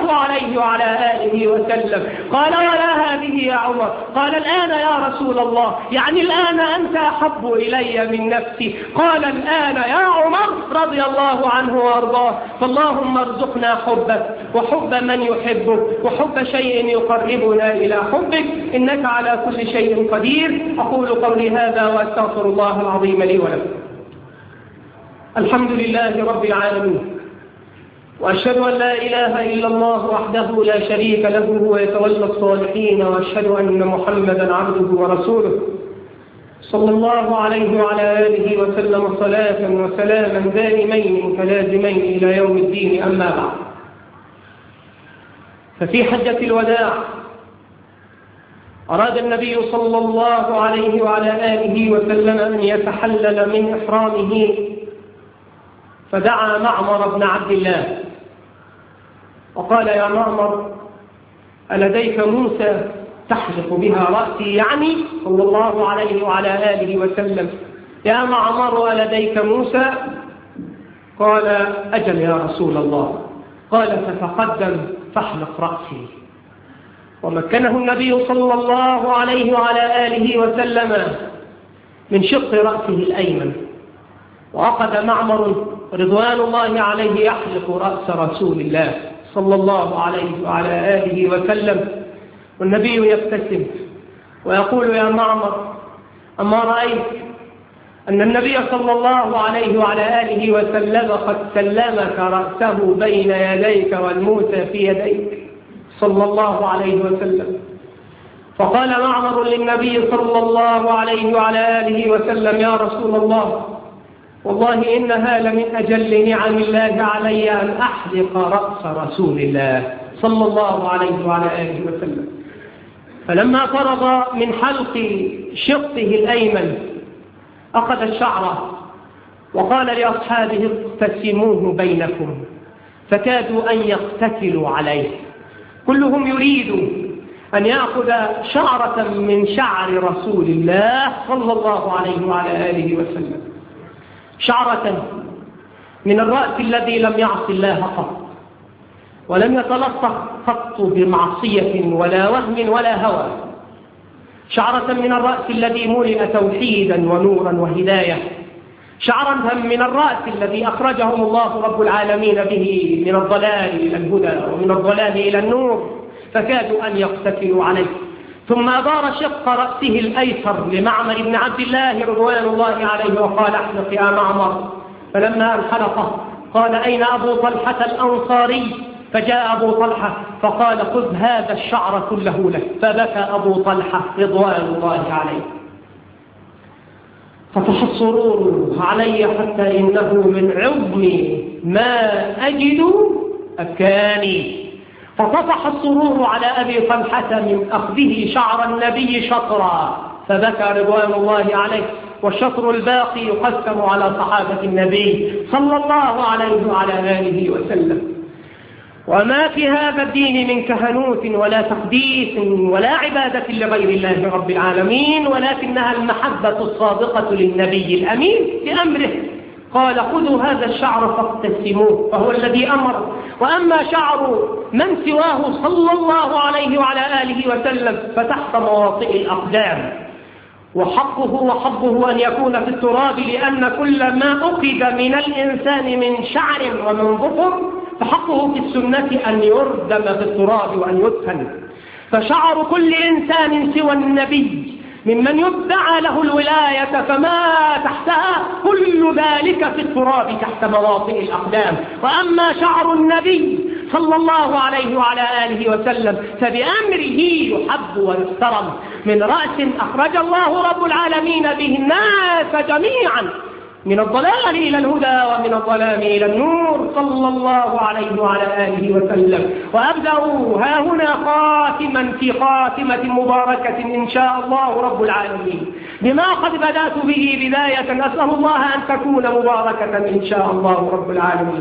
الله عليه وعلى آله وسلم. قال ولا هذه يا عمر؟ قال الآن يا رسول الله، يعني الآن أنت أحب إلي من نفسي. قال الآن يا عمر رضي الله عنه وأرضاه. فاللهم ارزقنا حبك وحب من يحبك وحب شيء يقربنا إلى حبك، إنك على كل شيء قدير. أقول قولي هذا وأستغفر الله العظيم لي ولكم. الحمد لله رب العالمين، وأشهد أن لا إله إلا الله وحده لا شريك له ويتولى الصالحين، وأشهد أن محمدا عبده ورسوله صلى الله عليه وعلى آله وسلم صلاة وسلاما دائمين متلازمين إلى يوم الدين. أما بعد، ففي حجة الوداع أراد النبي صلى الله عليه وعلى آله وسلم أن يتحلل من إحرامه، فدعا معمر بن عبد الله وقال يا معمر ألديك موسى تحلق بها رأسي؟ يعني صلى الله عليه وعلى آله وسلم يا معمر ألديك موسى؟ قال أجل يا رسول الله. قال فتقدم فاحلق رأسي. ومكنه النبي صلى الله عليه وعلى آله وسلم من شق رأسه الأيمن، وأخذ معمر رضوان الله عليه يحلق رأس رسول الله صلى الله عليه وعلى آله وسلم، والنبي يبتسم ويقول يا معمر أما رأيت أن النبي صلى الله عليه وعلى آله وسلم قد سلمك رأسه بين يديك والموسى في يديك صلى الله عليه وسلم؟ فقال معمر للنبي صلى الله عليه وعلى آله وسلم يا رسول الله، والله إنها لمن أجل نعم الله علي أن أحلق رأس رسول الله صلى الله عليه وعلى آله وسلم. فلما فرغ من حلق شقه الأيمن أخذ الشعر وقال لأصحابه اقتسموه بينكم، فكادوا أن يقتتلوا عليه. كلهم يريد أن يأخذ شعرة من شعر رسول الله صلى الله عليه وعلى آله وسلم، شعرة من الرأس الذي لم يعص الله قط ولم يتلطخ قط بمعصية ولا وهم ولا هوى، شعرة من الرأس الذي ملئ توحيدا ونورا وهداية، شعرا من الرأس الذي أخرجهم الله رب العالمين به من الضلال إلى الهدى ومن الضلال إلى النور، فكادوا أن يقتتلوا عليه. ثم أدار شق رأسه الأيسر لمعمر بن عبد الله رضوان الله عليه وقال احلق يا معمر. فلما انحلقه قال أين أبو طلحة الأنصاري؟ فجاء أبو طلحة فقال خذ هذا الشعر كله لك، فبكى أبو طلحة رضوان الله عليه. فطح السرور علي حتى إنه من عظم ما أجد أبكاني. فطفح السرور على أبي طلحة من أخذه شعر النبي شطرا، فبكى رضوان الله عليه. والشطر الباقي يقسم على صحابة النبي صلى الله عليه وعلى آله وسلم. وما في هذا الدين من كهنوت ولا تقديس ولا عبادة لغير الله رب العالمين، ولكنها المحبة الصادقة للنبي الأمين بأمره. قال خذوا هذا الشعر فاقتسموه، فهو الذي أمر. وأما شعر من سواه صلى الله عليه وعلى آله وسلم فتحت مواطئ الأقدام، وحقه وحظه أن يكون في التراب، لأن كل ما أخذ من الإنسان من شعر ومن ظفر فحقه في السنة أن يردم في التراب وأن يدفن. فشعر كل إنسان سوى النبي ممن يدعى له الولاية فما تحتها كل ذلك في التراب تحت مواطئ الأقدام. وأما شعر النبي صلى الله عليه وعلى آله وسلم فبأمره يحب ويحترم، من رأس أخرج الله رب العالمين به الناس جميعا من الضلال إلى الهدى ومن الظلام إلى النور صلى الله عليه وعلى آله وسلم. وأبدأ ها هنا خاتما في خاتمة مباركة إن شاء الله رب العالمين بما قد بدأت به بداية، أسأل الله أن تكون مباركة إن شاء الله رب العالمين.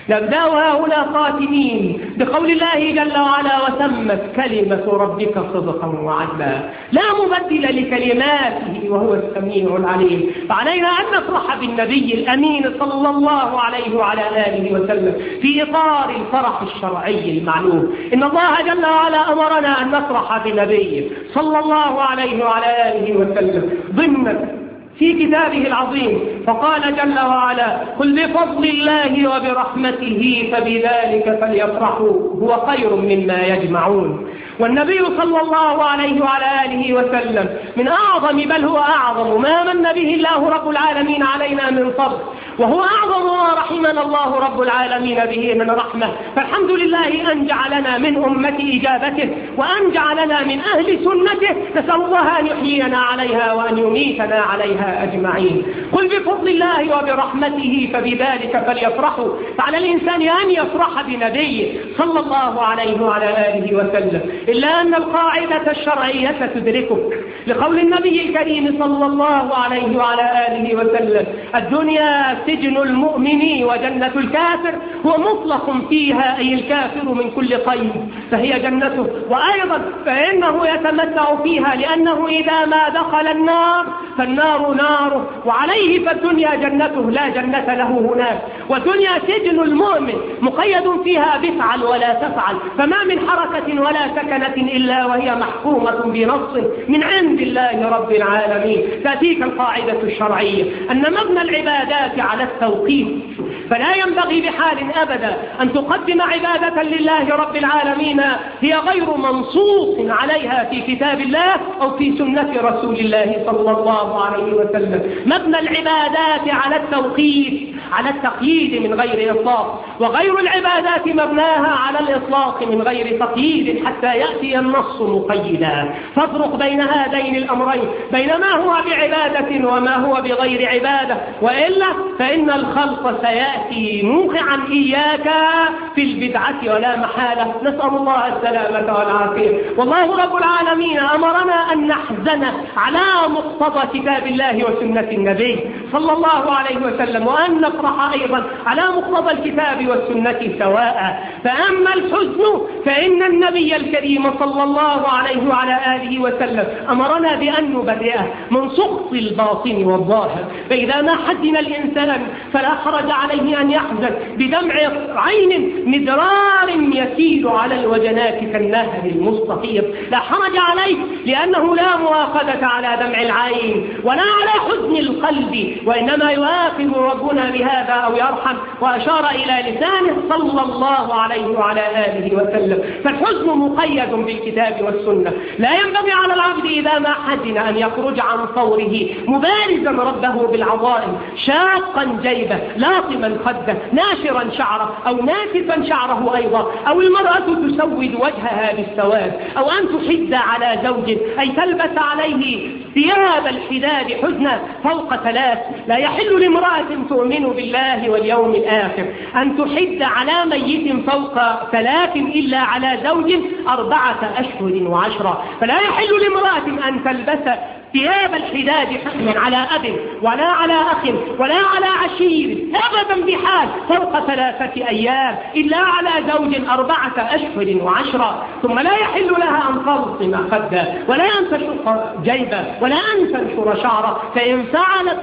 نبدأها هنا خاتمين بقول الله جل وعلا: وتمت كلمة ربك صدقا وعدلا لا مبدل لكلماته وهو السميع العليم. فعلينا أن نفرح بالنبي الأمين صلى الله عليه وعلى آله وسلم في إطار الفرح الشرعي المعلوم. إن الله جل وعلا أمرنا أن نفرح بنبيه صلى الله عليه وعلى آله وسلم ضمن في كتابه العظيم، فقال جل وعلا: قل بفضل الله وبرحمته فبذلك فليفرحوا هو خير مما يجمعون. والنبي صلى الله عليه وعلى آله وسلم من أعظم بل هو أعظم ما من به الله رب العالمين علينا من فضل، وهو أعظم ما رحمنا الله رب العالمين به من رحمة. فالحمد لله أن جعلنا من أمة إجابته وأن جعلنا من أهل سنته، نسأل الله أن يحيينا عليها وأن يميتنا عليها أجمعين. قل بفضل الله وبرحمته فبذلك فليفرحوا. فعلى الإنسان أن يفرح بنبيه صلى الله عليه وعلى آله وسلم، إلا أن القاعدة الشرعية تدركك لقول النبي الكريم صلى الله عليه وعلى آله وسلم: الدنيا سجن المؤمن وجنة الكافر، هو مطلق فيها أي الكافر من كل قيد فهي جنته، وأيضا فإنه يتمتع فيها لأنه إذا ما دخل النار فالنار ناره وعليه، فالدنيا جنته لا جنة له هناك. والدنيا سجن المؤمن مقيد فيها بفعل ولا تفعل، فما من حركة ولا سكنة إلا وهي محكومة بنص من عند الله رب العالمين. تأتيك القاعدة الشرعية أن مبنى العبادات على التوقيف، فلا ينبغي بحال أبدا أن تقدم عبادة لله رب العالمين هي غير منصوص عليها في كتاب الله أو في سنة رسول الله صلى الله عليه وسلم. مبنى العبادات على التوقيف، على التقييد من غير إطلاق، وغير العبادات مبناها على الإطلاق من غير تقييد حتى يأتي النص مقيدا. فافرق بين هذين الأمرين، بين ما هو بعبادة وما هو بغير عبادة، وإلا فإن الخلق سيأتي موقعا إياك في البدعة ولا محالة. نسأل الله السلامة والعافية. والله رب العالمين أمرنا أن نحزن على مقتضى كتاب الله وسنة النبي صلى الله عليه وسلم، وأن نفرح أيضا على مقتضى الكتاب والسنة سواء. فأما الحزن فإن النبي الكريم صلى الله عليه وعلى آله وسلم أمرنا بأن نبرئه من سخط الباطن والظاهر. فإذا ما حزن الإنسان فلا حرج عليه أن يحزن بدمع عين مدرار يسيل على الوجنات كالنهر المستفيض، لا حرج عليه، لأنه لا مؤاخذة على دمع العين ولا على حزن القلب، وإنما يؤاخذ ربنا بهذا أو يرحم. وأشار إلى لسانه صلى الله عليه وعلى آله وسلم. فالحزن مقيد بالكتاب والسنة. لا ينبغي على العبد إذا ما حزن أن يخرج عن طوره مبارزا ربه بالعظائم، شاقا جيبه، لاطما خده، ناشرا شعره أو ناسفا شعره أيضا، أو المرأة تسود وجهها بالسواد، أو أن تحد على زوج أي تلبس عليه ثياب الحداد حزنا فوق ثلاث. لا يحل لامرأة تؤمن بالله واليوم الآخر أن تحد على ميت فوق ثلاث إلا على زوج أربعة أشهر وعشرة. فلا يحل لامرأة أن تلبس ثياب الحداد حزنا على أب ولا على أخ ولا على عشير أبدا بحال فوق ثلاثة أيام إلا على زوج أربعة أشهر وعشرة. ثم لا يحل لها أن تلطم خدها ولا أن تشق جيبه ولا أن تنشر شعره، فإن فعلت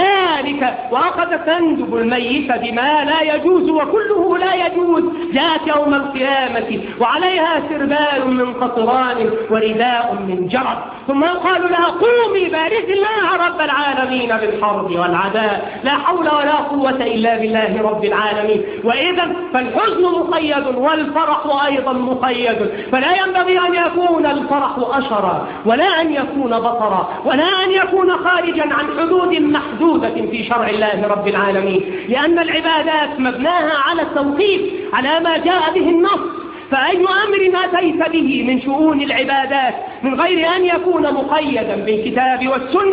ذلك وأخذت تندب الميت بما لا يجوز وكله لا يجوز جاءت يوم القيامة وعليها سربال من قطران ورداء من جرد، ثم يقال لها قومي بارز الله رب العالمين بالحرب والعداء. لا حول ولا قوة إلا بالله رب العالمين. وإذا فالحزن مقيد والفرح أيضا مقيد، فلا ينبغي أن يكون الفرح أشرا ولا أن يكون بطرا ولا أن يكون خارجا عن حدود محدودة في شرع الله رب العالمين، لأن العبادات مبناها على التوقيف على ما جاء به النص. فأي أمر أتيت به من شؤون العبادات من غير أن يكون مقيدا بالكتاب والسنة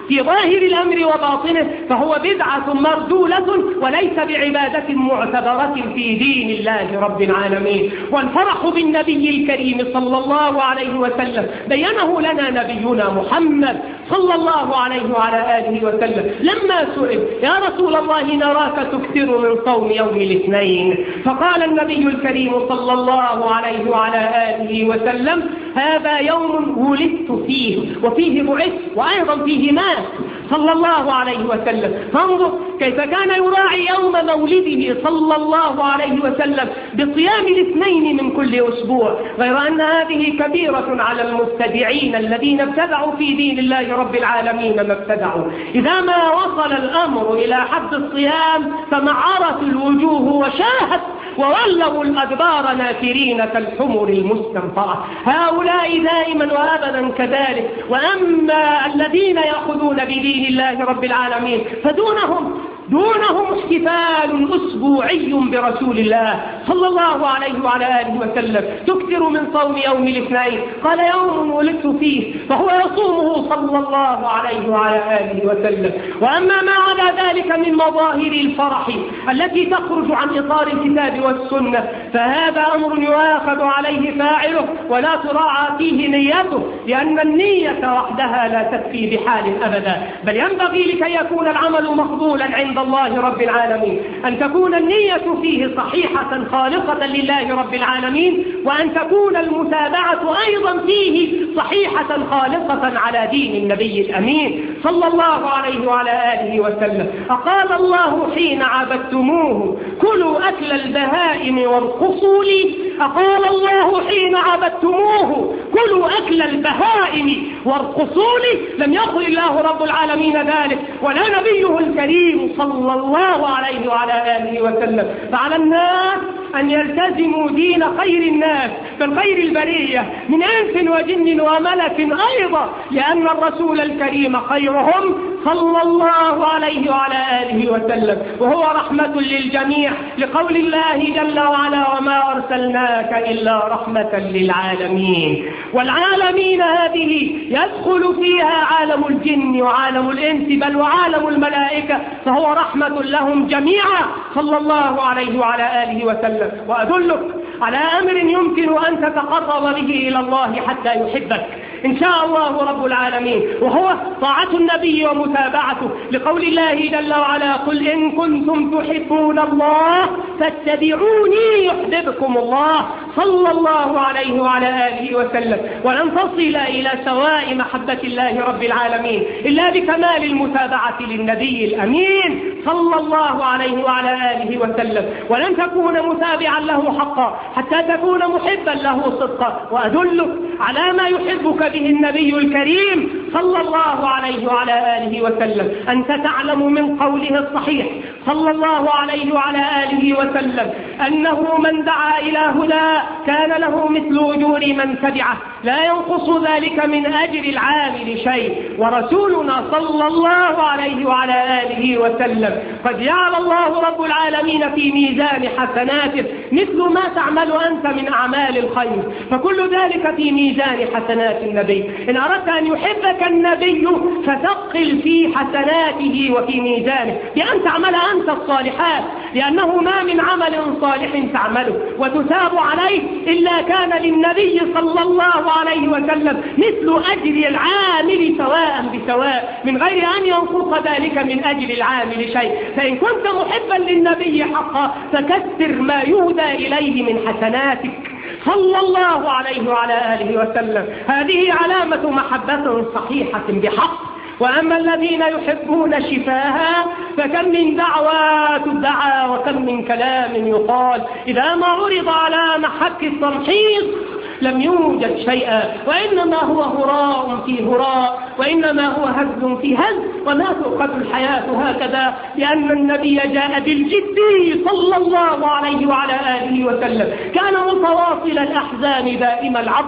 في ظاهر الأمر وباطنه فهو بدعة مردولة وليس بعبادة معتبرة في دين الله رب العالمين. والفرح بالنبي الكريم صلى الله عليه وسلم بينه لنا نبينا محمد صلى الله عليه وعلى آله وسلم لما سئل: يا رسول الله نراك تكثر من صوم يوم الاثنين، فقال النبي الكريم صلى الله عليه وعلى آله وسلم: هذا يوم ولدت فيه وفيه بعثت وأيضا فيه مات صلى الله عليه وسلم. فانظر كيف كان يراعي يوم مولده صلى الله عليه وسلم بصيام الاثنين من كل أسبوع، غير أن هذه كبيرة على المبتدعين الذين ابتدعوا في دين الله رب العالمين ما ابتدعوا. إذا ما وصل الأمر إلى حد الصيام فمعرت الوجوه وشاهت وولوا الأدبار نافرين كالحمر المستنفرة. هؤلاء دائما وأبدا كذلك. وأما الذين يأخذون بدين الله رب العالمين فدونهم دونهم احتفال أسبوعي برسول الله صلى الله عليه وعلى آله وسلم تكثر من صوم يوم الاثنين. قال: يوم ولدت فيه، فهو يصومه صلى الله عليه وعلى آله وسلم. وأما ما على ذلك من مظاهر الفرح التي تخرج عن إطار الكتاب والسنة فهذا أمر يؤاخذ عليه فاعله ولا تراعى فيه نيته، لأن النية وحدها لا تكفي بحال أبدا، بل ينبغي لكي يكون العمل مقبولا عند الله رب العالمين أن تكون النية فيه صحيحة خالصة لله رب العالمين، وأن تكون المتابعة أيضا فيه صحيحة خالصة على دين النبي الأمين صلى الله عليه وعلى آله وسلم. أقال الله: حين عبدتموه كلوا أكل البهائم وارقصوا لي. أقال الله: حين عبدتموه كلوا أكل البهائم وارقصوا لي. لم يقل الله رب العالمين ذلك ولا نبيه الكريم صلى الله عليه وعلى آله وسلم. فعلى الناس أن يلتزموا دين خير الناس بل خير البرية من أنس وجن وملك أيضا، لأن الرسول الكريم خيرهم صلى الله عليه وعلى آله وسلم، وهو رحمة للجميع، لقول الله جل وعلا: وما أرسلناك إلا رحمة للعالمين. والعالمين هذه يدخل فيها عالم الجن وعالم الإنس بل وعالم الملائكة، فهو رحمة لهم جميعا صلى الله عليه وعلى آله وسلم. وأدلك على أمر يمكن أن تتقرب به إلى الله حتى يحبك إن شاء الله رب العالمين، وهو طاعة النبي ومتابعته، لقول الله جل وعلا: قل إن كنتم تحبون الله فاتبعوني يحببكم الله صلى الله عليه وعلى آله وسلم. ولن تصل إلى سواء محبة الله رب العالمين إلا بكمال المتابعة للنبي الأمين صلى الله عليه وعلى آله وسلم، ولن تكون متابعا له حقا حتى تكون محبا له صدقا. وأدلك على ما يحبك به النبي الكريم صلى الله عليه وعلى آله وسلم. أنت تعلم من قوله الصحيح صلى الله عليه وعلى آله وسلم أنه من دعا إلى هدى كان له مثل أجور من تبعه لا ينقص ذلك من أجر العامل شيء. ورسولنا صلى الله عليه وعلى آله وسلم قد جعل الله رب العالمين في ميزان حسناته مثل ما تعمل أنت من أعمال الخير، فكل ذلك في ميزان حسنات النبي. إن أردت أن يحبك النبي فثقل في حسناته وفي ميزانه بأن تعمل أنت الصالحات، لأنه ما من عمل صالح تعمله وتثاب عليه إلا كان للنبي صلى الله عليه وسلم مثل أجر العامل سواء بسواء من غير أن ينقص ذلك من أجر العامل شيء. فإن كنت محبا للنبي حقا فكثر ما يهدى إليه من حسناتك صلى الله عليه وعلى آله وسلم. هذه علامة محبة صحيحة بحق. وأما الذين يحبون شفاها فكم من دعوى تدعى وكم من كلام يقال إذا ما عرض على محك التمحيص لم يوجد شيئا، وإنما هو هراء في هراء، وإنما هو هز في هز، وما تؤخذ الحياة هكذا، لأن النبي جاء بالجد صلى الله عليه وعلى آله وسلم. كان متواصل الأحزان دائم العبرة،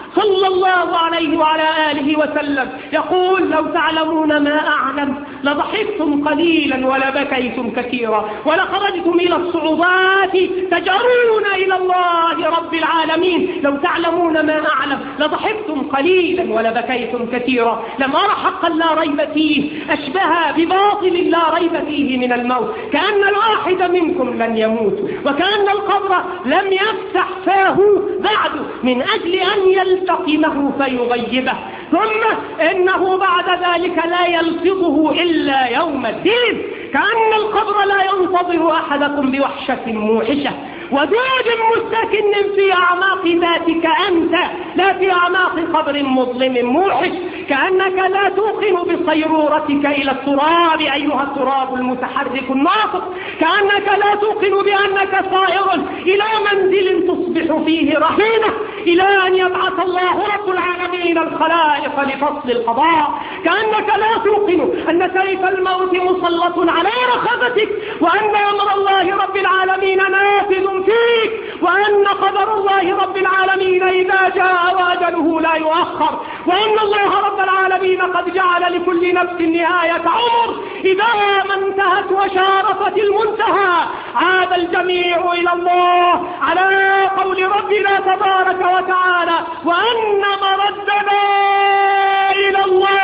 صلى الله عليه وعلى آله وسلم يقول: لو تعلمون ما أعلم لضحكتم قليلا ولبكيتم كثيرا ولخرجتم إلى الصعوبات تجأرون إلى الله رب العالمين. لو تعلمون ما أعلم لضحكتم قليلا ولبكيتم كثيرا. لم أرى حقا لا ريب فيه أشبه بباطل لا ريب فيه من الموت، كأن الواحد منكم لن يموت، وكأن القبر لم يفتح فاه بعد من أجل أن يلتقمه فيغيبه، ثم إنه بعد ذلك لا يلفظه إلا يوم الدين. كأن القبر لا ينتظر أحدكم بوحشة موحشة ودود مستكن في أعماق ذاتك أنت، لا في أعماق قبر مظلم موحش. كأنك لا توقن بصيرورتك إلى التراب أيها التراب المتحرك الناطق، كأنك لا توقن بأنك صائر إلى منزل تصبح فيه رهينة إلى أن يبعث الله رب العالمين الخلائق لفصل القضاء. كأنك لا توقن أن سيف الموت مسلط على رخبتك، وأن أمر الله رب العالمين نافذ فيك، وأن قدر الله رب العالمين إذا جاء وأجله لا يؤخر، وأن الله رب العالمين قد جعل لكل نفس نهاية عمر، إذا ما انتهت وشارفت المنتهى عاد الجميع إلى الله على قول ربنا تبارك وتعالى: وأن مردنا إلى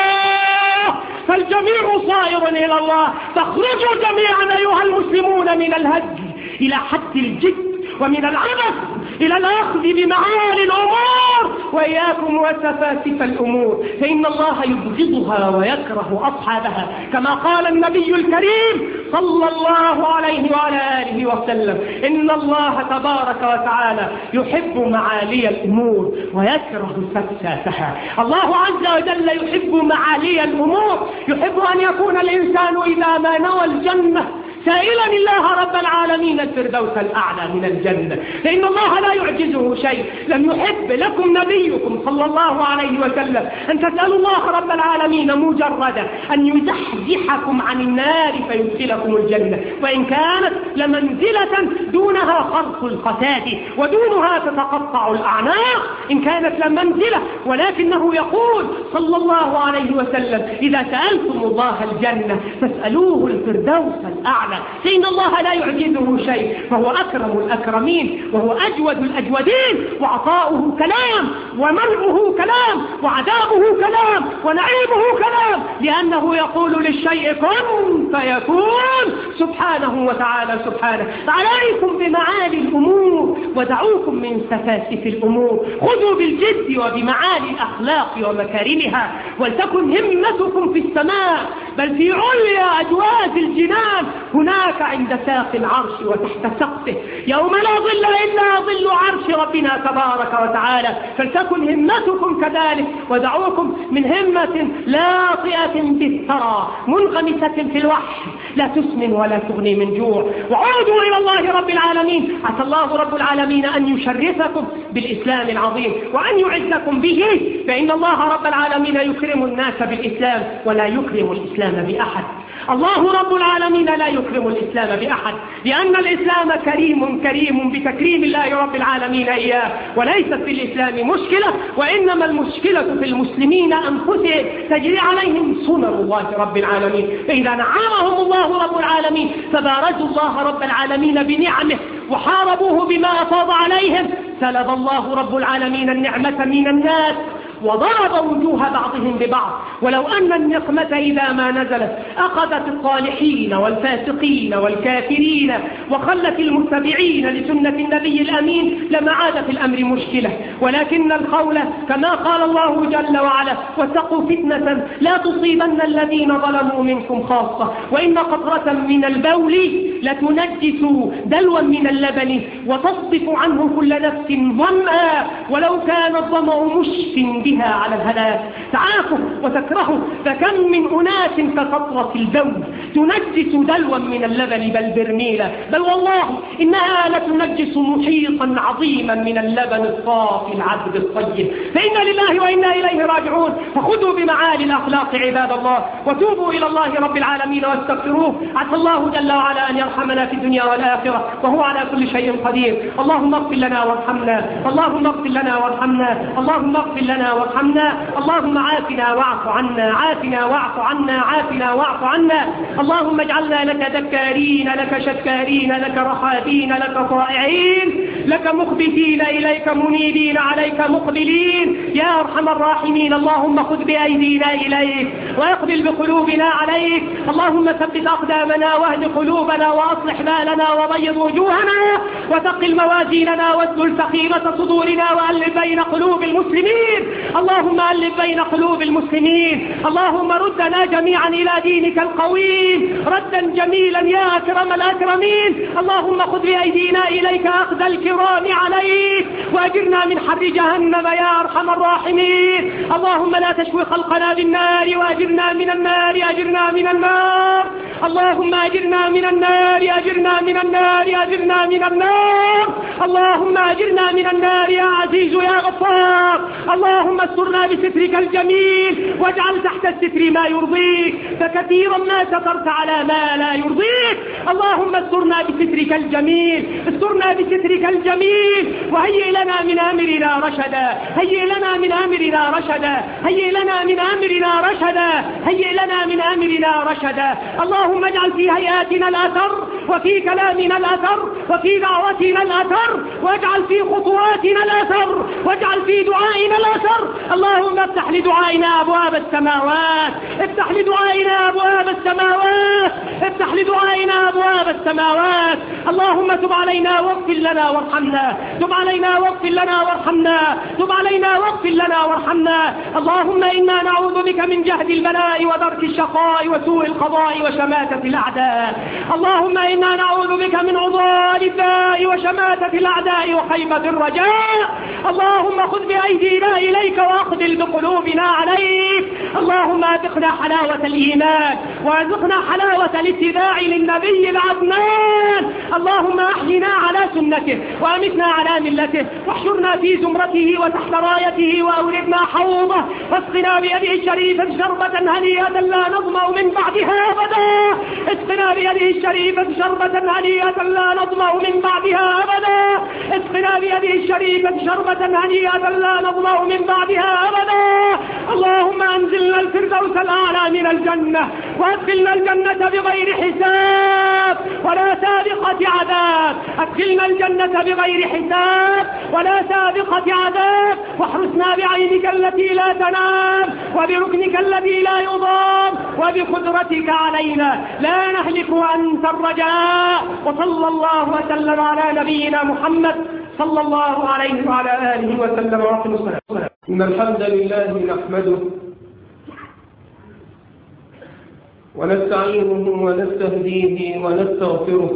الله. فالجميع صائر إلى الله. فاخرجوا جميعا أيها المسلمون من الهج إلى حد الجد، ومن العبث إلى الأخذ بمعالي الأمور، وإياكم وسفاسف الأمور، فإن الله يبغضها ويكره أصحابها، كما قال النبي الكريم صلى الله عليه وعلى آله وسلم: إن الله تبارك وتعالى يحب معالي الأمور ويكره سفسافها. الله عز وجل يحب معالي الأمور، يحب أن يكون الإنسان إذا ما نوى الجنة سائلا الله رب العالمين الفردوس الأعلى من الجنة، فإن الله لا يعجزه شيء. لم يحب لكم نبيكم صلى الله عليه وسلم أن تسألوا الله رب العالمين مجرد أن يزحزحكم عن النار فيدخلكم الجنة، وإن كانت لمنزلة دونها خرق القتاد ودونها تتقطع الأعناق، إن كانت لمنزلة، ولكنه يقول صلى الله عليه وسلم: إذا سألتم الله الجنة فاسألوه الفردوس الأعلى، فإن الله لا يعجزه شيء، فهو أكرم الأكرمين وهو أجود الأجودين، وعطاؤه كلام ومنعه كلام وعذابه كلام ونعيمه كلام، لأنه يقول للشيء كن فيكون سبحانه وتعالى. سبحانه. عليكم بمعالي الأمور ودعوكم من سفاسف الأمور، خذوا بالجد وبمعالي الأخلاق ومكارمها، ولتكن همتكم في السماء بل في عليا أجواز الجنان، هناك عند ساق العرش وتحت سقفه، يوم لا ظل إلا ظل عرش ربنا تبارك وتعالى. فلتكن همتكم كذلك، ودعوكم من همة لاطئة في الثرى منغمسة في الوحش، لا تسمن ولا تغني من جوع. وعودوا إلى الله رب العالمين، عسى الله رب العالمين أن يشرفكم بالإسلام العظيم وأن يعزكم به، فإن الله رب العالمين يكرم الناس بالإسلام ولا يكرم الإسلام بأحد. الله رب العالمين لا يكرم الإسلام بأحد، لأن الإسلام كريم كريم بتكريم الله رب العالمين إياه، وليست في الإسلام مشكلة، وإنما المشكلة في المسلمين أنفسهم، تجري عليهم سنن الله رب العالمين، فإذا نعمهم الله رب العالمين فبارزوا الله رب العالمين بنعمه وحاربوه بما أفاض عليهم، سلب الله رب العالمين النعمة من الناس وضرب وجوه بعضهم ببعض. ولو أن النقمة إذا ما نزلت أخذت الصالحين والفاسقين والكافرين وخلت المتبعين لسنة النبي الأمين لما عاد في الأمر مشكلة، ولكن القول كما قال الله جل وعلا: واتقوا فتنة لا تصيبن الذين ظلموا منكم خاصة، وإن قطرة من البول لتنجس دلوا من اللبن وتصدف عنه كل نفس ظمأ ولو كان الظمأ مشف بها على الهلاك. تعافوا وتكرهوا، فكم من أناس كقطرة البول تنجس دلوا من اللبن بل برميلا، بل والله إنها لتنجس محيطا عظيما من اللبن الصافي العذب الطيب. فإنا لله وإنا إليه راجعون. فخذوا بمعالي الأخلاق عباد الله، وتوبوا إلى الله رب العالمين واستغفروه. عسى الله جل وعلا أن يرحمنا في الدنيا والآخرة، وهو على كل شيء قدير. اللهم اغفر لنا وارحمنا، اللهم اغفر لنا وارحمنا، اللهم اغفر لنا وارحمنا، اللهم عافنا واعف عنا، عافنا واعف عنا، عافنا واعف عنا. اللهم اجعلنا لك ذكارين، لك شكارين، لك رحابين، لك طائعين، لك مخبتين إليك منيبين، عليك مقبلين يا أرحم الراحمين. اللهم خذ بأيدينا إليك ويقبل بقلوبنا عليك. اللهم ثبت أقدامنا واهد قلوبنا وأصلح بالنا وبيض وجوهنا وثقل موازيننا واسلل ثقيلة صدورنا وألف بين قلوب المسلمين. اللهم ألف بين قلوب المسلمين. اللهم ردنا جميعا إلى دينك القويم ردا جميلا يا أكرم الأكرمين. اللهم خذ بأيدينا إليك أخذ الكرام عليك وأجرنا من حر جهنم يا أرحم الراحمين. اللهم لا تشوي خلقنا بالنار وأجرنا من النار، أجرنا من النار. اللهم أجرنا من النار، أجرنا من النار، أجرنا من النار. اللهم أجرنا من النار يا عزيز يا غفار. اللهم استرنا بسترك الجميل واجعل تحت الستر ما يرضيك، فكثيرا ما سترت على ما لا يرضيك. اللهم استرنا بسترك الجميل، استرنا بسترك الجميل، وهيئ لنا من أمرنا رشدا، هيئ لنا من أمرنا رشدا، هيئ لنا من أمرنا رشدا، هيئ لنا من أمرنا رشدا. اللهم اجعل في هيئاتنا الأثر، وفي كلامنا الأثر، وفي دعوتنا الأثر، واجعل في خطواتنا الأثر، واجعل في دعائنا الأثر. اللهم افتح لدعائنا أبواب السماوات، افتح لدعائنا أبواب السماوات، افتح لدعائنا أبواب السماوات. اللهم تب علينا واغفر لنا وارحمنا، تب علينا واغفر لنا وارحمنا، تب علينا واغفر لنا وارحمنا. اللهم إنا نعوذ بك من جهد البلاء ودرك الشقاء وسوء القضاء وشماتة الأعداء. اللهم إنا نعوذ بك من عضال الداء وشماتة الأعداء وخيبة الرجاء. اللهم خذ بأيدينا إليك وأخذل بقلوبنا عليك. اللهم أذقنا حلاوة الإيمان وأذقنا حلاوة الاتباع للنبي العدنان. اللهم أحينا على سنته وأمتنا على ملته، واحشرنا في زمرته وتحت رايته وأوردنا حوضه، واسقنا بيده الشريفة شربة هنيئة لا نظمأ من بعدها أبدا. اسقنا بيده الشريفة شربة هنيئة لا نظمأ من بعدها أبدا. اسقنا بيده الشريفة شربة هنيئة لا نظمأ من بعدها أبدا. اللهم أنزلنا الفردوس الأعلى من الجنة، وأدخلنا الجنة بغير حساب ولا سابقة عذاب. أدخلنا الجنة بغير حساب ولا سابقة عذاب، واحرسنا بعينك التي لا تنام وبركنك الذي لا يضام وبقدرتك علينا لا نهلك وأنت الرجاء. وصلى الله وسلم على نبينا محمد صلى الله عليه وعلى آله وسلم ورحمه الله. إن الحمد لله نحمده ونستعينه ونستهديه ونستغفره،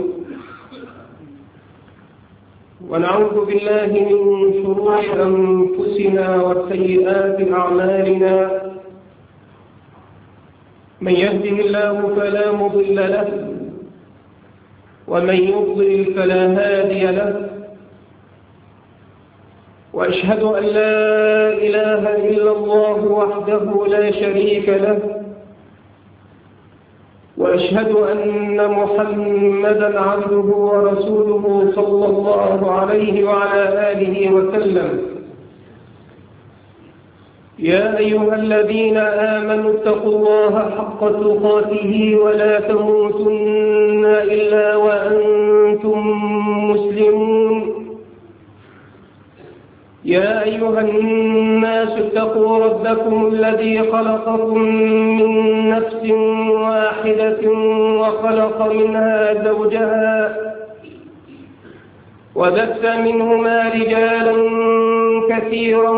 ونعوذ بالله من شرور أنفسنا وسيئات أعمالنا. من يهده الله فلا مضل له، ومن يضلل فلا هادي له. وأشهد أن لا إله إلا الله وحده لا شريك له، وأشهد أن محمدًا عبده ورسوله صلى الله عليه وعلى آله وسلم. يا أيها الذين آمنوا اتقوا الله حق تقاته ولا تموتن إلا وأنتم مسلمون. يا أيها الناس اتقوا ربكم الذي خلقكم من نفس واحدة وخلق منها زوجها وبث منهما رجالا كثيرا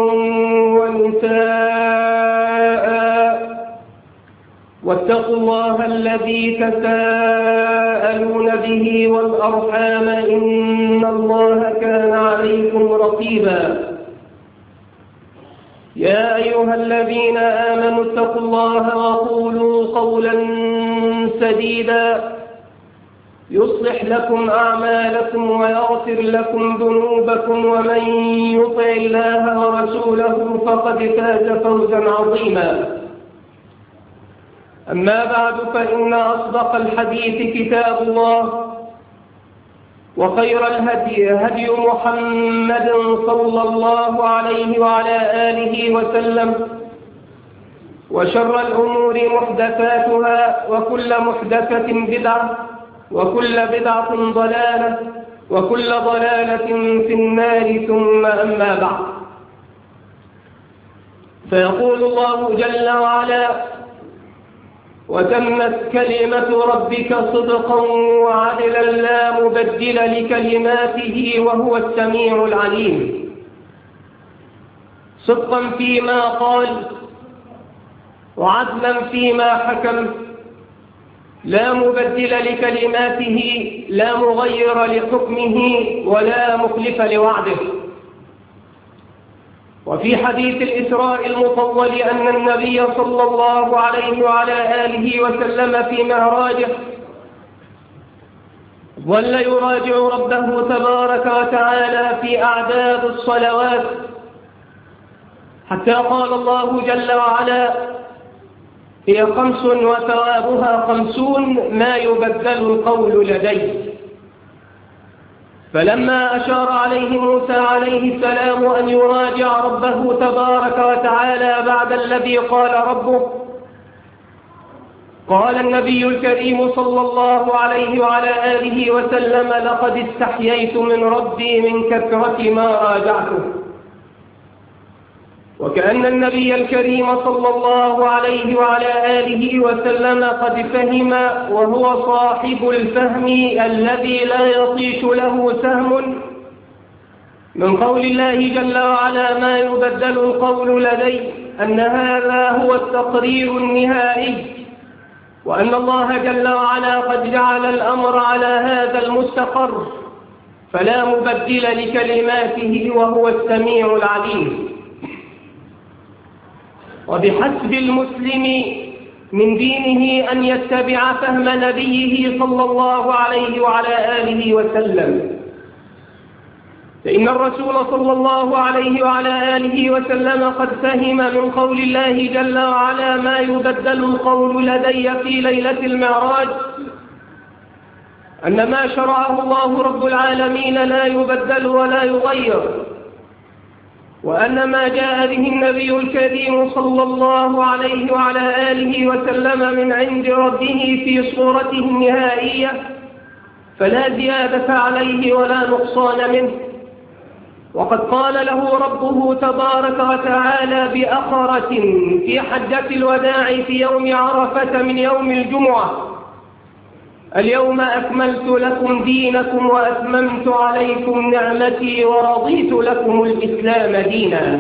ونساء، واتقوا الله الذي تساءلون به والأرحام إن الله كان عليكم رقيبا. يا أيها الذين آمنوا اتقوا الله وقولوا قولا سديدا يصلح لكم أعمالكم ويغفر لكم ذنوبكم ومن يطع الله ورسوله فقد فاز فوزا عظيما. أما بعد، فإن أصدق الحديث كتاب الله، وخير الهدي هدي محمد صلى الله عليه وعلى آله وسلم، وشر الأمور محدثاتها، وكل محدثة بدعة، وكل بدعة ضلالة، وكل ضلالة في النار. ثم أما بعد، فيقول الله جل وعلا: وتمت كلمة ربك صدقا وعدلا لا مبدل لكلماته وهو السميع العليم. صدقا فيما قال، وعدلا فيما حكم، لا مبدل لكلماته، لا مغير لحكمه، ولا مخلف لوعده. وفي حديث الإسراء المطول أن النبي صلى الله عليه وعلى آله وسلم في معراجه ظل يراجع ربه تبارك وتعالى في أعداد الصلوات، حتى قال الله جل وعلا: هي خمس وثوابها خمسون ما يبدل القول لدي. فلما أشار عليه موسى عليه السلام أن يراجع ربه تبارك وتعالى بعد الذي قال ربه، قال النبي الكريم صلى الله عليه وعلى آله وسلم: لقد استحييت من ربي من كثرة ما راجعته. وكأن النبي الكريم صلى الله عليه وعلى آله وسلم قد فهم، وهو صاحب الفهم الذي لا يطيش له سهم، من قول الله جل وعلا: ما يبدل القول لدي، أن هذا هو التقرير النهائي، وأن الله جل وعلا قد جعل الأمر على هذا المستقر، فلا مبدل لكلماته وهو السميع العليم. وبحسب المسلم من دينه أن يتبع فهم نبيه صلى الله عليه وعلى آله وسلم، فإن الرسول صلى الله عليه وعلى آله وسلم قد فهم من قول الله جل وعلا: ما يبدل القول لدي في ليلة المعراج، أن ما شرعه الله رب العالمين لا يبدل ولا يغير، وأن ما جاء به النبي الكريم صلى الله عليه وعلى آله وسلم من عند ربه في صورته النهائية فلا زيادة عليه ولا نقصان منه. وقد قال له ربه تبارك وتعالى بأخرة في حجة الوداع في يوم عرفة من يوم الجمعة: اليوم أكملت لكم دينكم وأتممت عليكم نعمتي ورضيت لكم الإسلام دينا.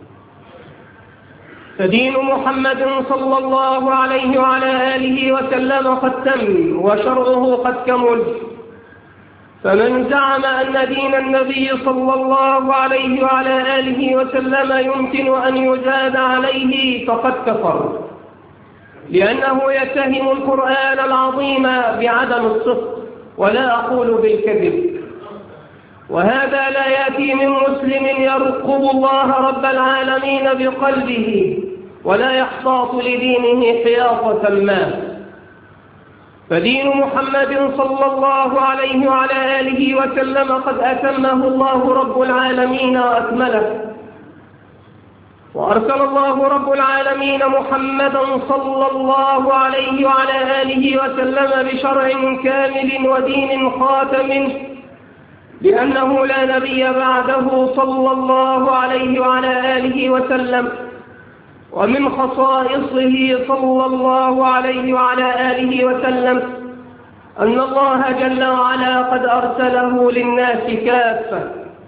فدين محمد صلى الله عليه وعلى آله وسلم قد تم، وشرعه قد كمل. فمن زعم أن دين النبي صلى الله عليه وعلى آله وسلم يمكن أن يزاد عليه فقد كفر، لأنه يتهم القرآن العظيم بعدم الصدق، ولا أقول بالكذب. وهذا لا يأتي من مسلم يرقب الله رب العالمين بقلبه ولا يحتاط لدينه حياطة ما. فدين محمد صلى الله عليه وعلى آله وسلم قد أتمه الله رب العالمين وأكمله. وأرسل الله رب العالمين محمدا صلى الله عليه وعلى آله وسلم بشرع كامل ودين خاتم، لأنه لا نبي بعده صلى الله عليه وعلى آله وسلم. ومن خصائصه صلى الله عليه وعلى آله وسلم أن الله جل وعلا قد أرسله للناس كافة.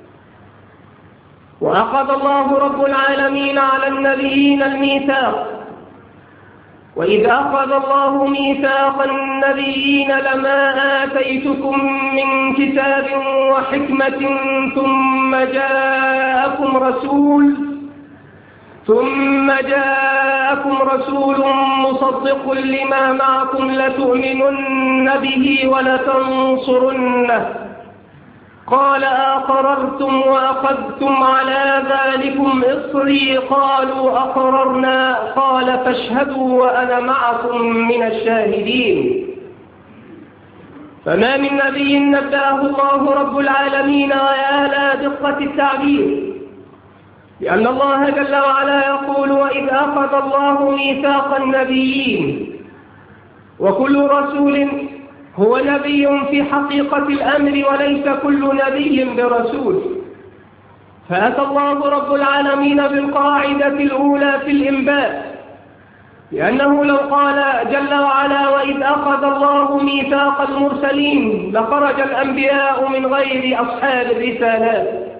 وأخذ الله رب العالمين على النبيين الميثاق، وإذ أخذ الله ميثاق النبيين لما آتيتكم من كتاب وحكمة ثم جاءكم رسول ثم جاءكم رسول مصدق لما معكم لتؤمنن به ولتنصرنه قال أقررتم وأخذتم على ذلكم إصري قالوا أقررنا قال فاشهدوا وأنا معكم من الشاهدين. فما من نبي نبأه الله رب العالمين ويا لا دقة التعبير، لأن الله جل وعلا يقول وإذ أخذ الله ميثاق النبيين، وكل رسول هو نبي في حقيقة الأمر وليس كل نبي برسول. فأتى الله رب العالمين بالقاعدة الأولى في الإنباء، لأنه لو قال جل وعلا وإذ أخذ الله ميثاق المرسلين لخرج الأنبياء من غير أصحاب الرسالات،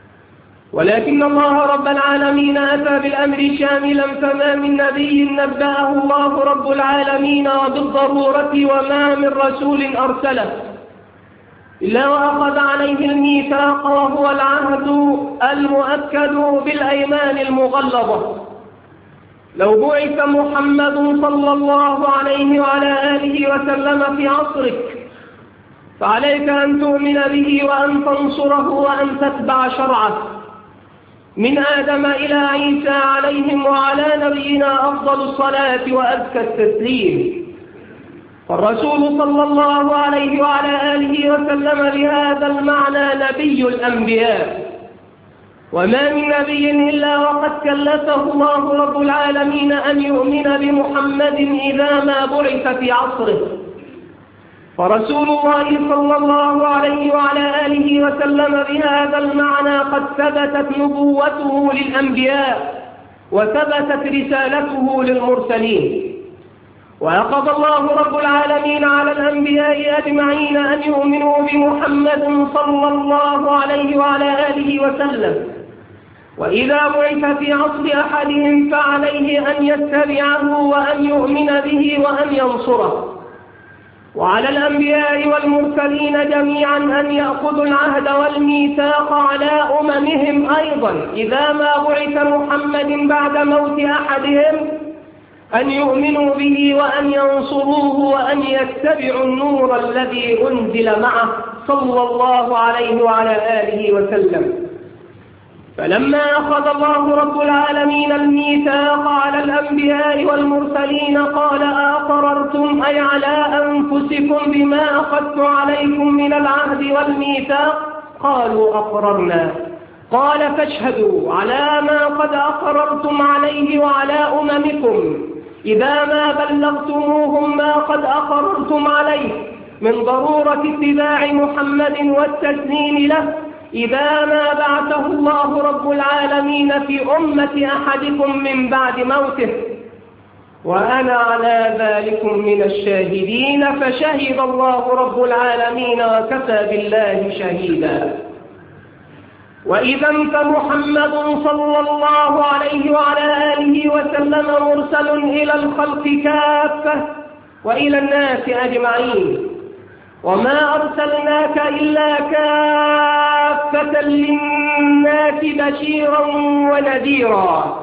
ولكن الله رب العالمين أتى بالأمر شاملا، فما من نبي نبأه الله رب العالمين بالضرورة وما من رسول أرسله إلا وأخذ عليه الميثاق، وهو العهد المؤكد بالأيمان المغلظة. لو بعث محمد صلى الله عليه وعلى آله وسلم في عصرك فعليك أن تؤمن به وأن تنصره وأن تتبع شرعه، من آدم إلى عيسى عليهم وعلى نبينا أفضل الصلاة وأزكى التسليم. فالرسول صلى الله عليه وعلى آله وسلم بهذا المعنى نبي الأنبياء، وما من نبي إلا وقد كلفه الله رب العالمين أن يؤمن بمحمد إذا ما بعث في عصره. فرسول الله صلى الله عليه وعلى آله وسلم بهذا المعنى قد ثبتت نبوته للأنبياء وثبتت رسالته للمرسلين. وأقضى الله رب العالمين على الأنبياء أجمعين أن يؤمنوا بمحمد صلى الله عليه وعلى آله وسلم، وإذا بعث في عصر أحدهم فعليه أن يتبعه وأن يؤمن به وأن ينصره. وعلى الأنبياء والمرسلين جميعا أن يأخذوا العهد والميثاق على أممهم أيضا إذا ما بعث محمد بعد موت أحدهم، أن يؤمنوا به وأن ينصروه وأن يتبعوا النور الذي أنزل معه صلى الله عليه وعلى آله وسلم. فلما أخذ الله رب العالمين الميثاق على الأنبياء والمرسلين قال أقررتم أي على أنفسكم بما أخذت عليكم من العهد والميثاق قالوا أقررنا قال فاشهدوا على ما قد أقررتم عليه وعلى أممكم إذا ما بلغتموهم ما قد أقررتم عليه من ضرورة اتباع محمد والتسليم له إذا ما بعثه الله رب العالمين في أمة أحدكم من بعد موته، وأنا على ذلك من الشاهدين. فشهد الله رب العالمين وكفى بالله شهيدا. وإذا فمحمد صلى الله عليه وعلى آله وسلم مرسل إلى الخلق كافة وإلى الناس أجمعين، وما أرسلناك إلا كافة للناس بشيرا ونذيرا.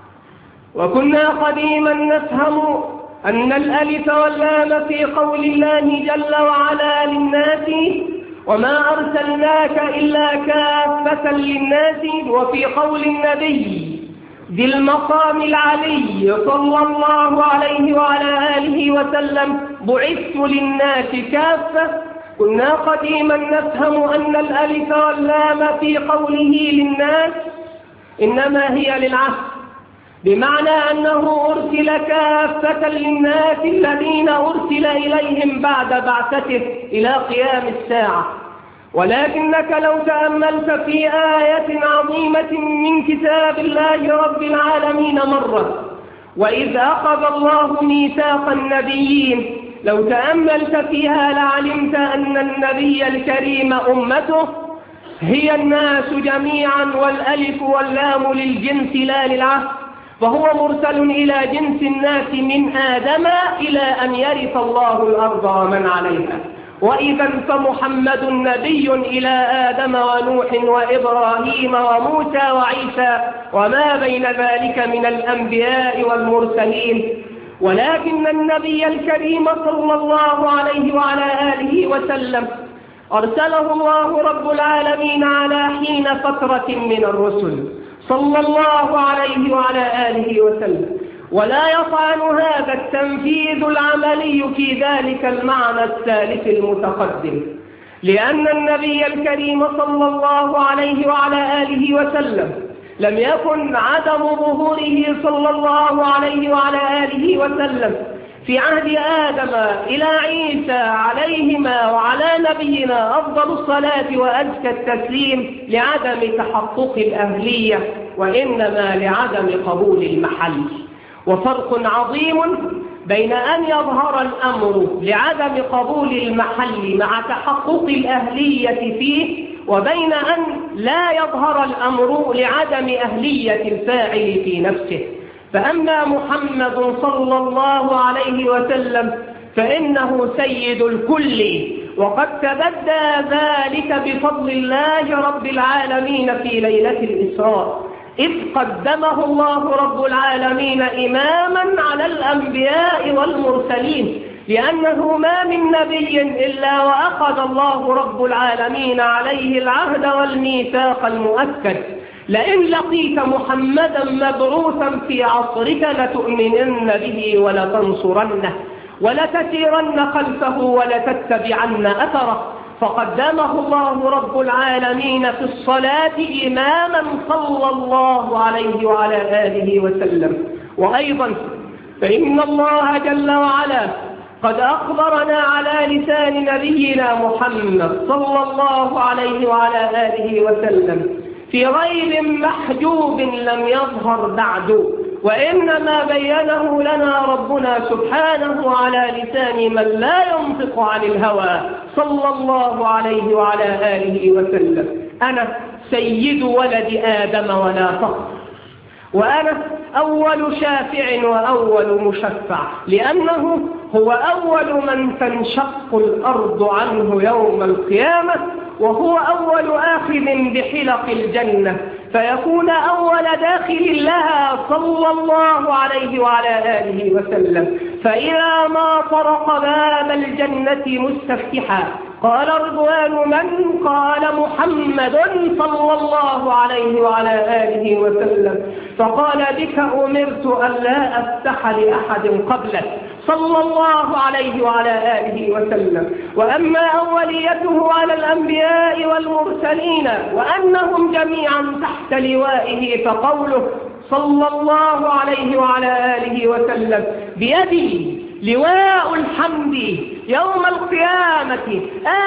وكنا قديما نفهم أن الألف واللام في قول الله جل وعلا للناس وما أرسلناك إلا كافة للناس، وفي قول النبي ذي المقام العلي صلى الله عليه وعلى آله وسلم بعثت للناس كافة. كنا قديما نفهم أن الألف واللام في قوله للناس إنما هي للعهد، بمعنى أنه أرسل كافة للناس الذين أرسل إليهم بعد بعثته إلى قيام الساعة. ولكنك لو تأملت في آية عظيمة من كتاب الله رب العالمين مرة وإذ أخذ الله ميثاق النبيين، لو تأملت فيها لعلمت أن النبي الكريم أمته هي الناس جميعا، والألف واللام للجنس لا للعهد، فهو مرسل إلى جنس الناس من آدم إلى أن يرث الله الأرض ومن عليها. وإذا فمحمد نبي إلى آدم ونوح وإبراهيم وموسى وعيسى وما بين ذلك من الأنبياء والمرسلين. ولكن النبي الكريم صلى الله عليه وعلى آله وسلم أرسله الله رب العالمين على حين فترة من الرسل صلى الله عليه وعلى آله وسلم، ولا يطعن هذا التنفيذ العملي في ذلك المعنى الثالث المتقدم، لأن النبي الكريم صلى الله عليه وعلى آله وسلم لم يكن عدم ظهوره صلى الله عليه وعلى آله وسلم في عهد آدم إلى عيسى عليهما وعلى نبينا أفضل الصلاة وأزكى التسليم لعدم تحقق الأهلية، وإنما لعدم قبول المحل. وفرق عظيم بين أن يظهر الأمر لعدم قبول المحل مع تحقق الأهلية فيه، وبين أن لا يظهر الأمر لعدم أهلية الفاعل في نفسه. فأما محمد صلى الله عليه وسلم فإنه سيد الكل، وقد تبدى ذلك بفضل الله رب العالمين في ليلة الإسراء، إذ قدمه الله رب العالمين إماما على الأنبياء والمرسلين، لأنه ما من نبي إلا وأخذ الله رب العالمين عليه العهد والميثاق المؤكد: لئن لقيت محمدا مبعوثا في عصرك لتؤمنن به ولتنصرنه ولتسيرن خلفه ولتتبعن أثره. فقدمه الله رب العالمين في الصلاة إماما صلى الله عليه وعلى آله وسلم. وأيضا فإن الله جل وعلا قد أخبرنا على لسان نبينا محمد صلى الله عليه وعلى آله وسلم في غير محجوب لم يظهر بعد، وإنما بينه لنا ربنا سبحانه على لسان من لا ينطق عن الهوى صلى الله عليه وعلى آله وسلم: أنا سيد ولد آدم ولا فخر، وأنا أول شافع وأول مشفع، لأنه هو أول من تنشق الأرض عنه يوم القيامة، وهو أول آخذ بحلق الجنة، فيكون أول داخل لها صلى الله عليه وعلى آله وسلم. فإذا ما طرق باب الجنة مستفتحا قال رضوان من؟ قال محمد صلى الله عليه وعلى آله وسلم، فقال: بك أمرت أن لا أفتح لأحد قبلك صلى الله عليه وعلى آله وسلم. وأما أوليته على الأنبياء والمرسلين وأنهم جميعا تحت لوائه فقوله صلى الله عليه وعلى آله وسلم: بيدي لواء الحمد يوم القيامة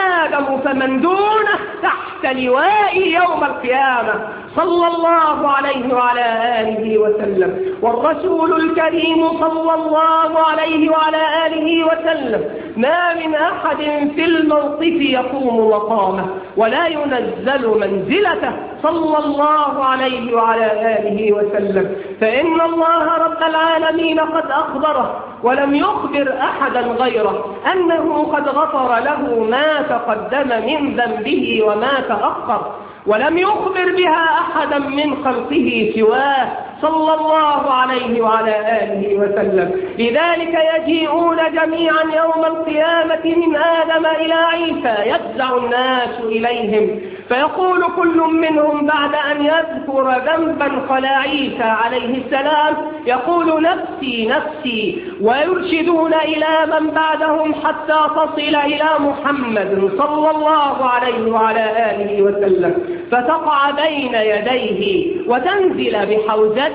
آدم فمن دونه تحت لوائي يوم القيامة صلى الله عليه وعلى آله وسلم. والرسول الكريم صلى الله عليه وعلى آله وسلم ما من أحد في الموقف يقوم مقامه ولا ينزل منزلته صلى الله عليه وعلى آله وسلم، فإن الله رب العالمين قد أخبره ولم يخبر أحدا غيره أنه قد غفر له ما تقدم من ذنبه وما تأخر، ولم يخبر بها أحدا من خلقه سواه صلى الله عليه وعلى آله وسلم. لذلك يجيئون جميعا يوم القيامة من آدم إلى عيسى يفزع الناس إليهم، فيقول كل منهم بعد أن يذكر ذنبا خلا عيسى عليه السلام يقول: نفسي نفسي، ويرشدون إلى من بعدهم حتى تصل إلى محمد صلى الله عليه وعلى آله وسلم، فتقع بين يديه وتنزل بحوزته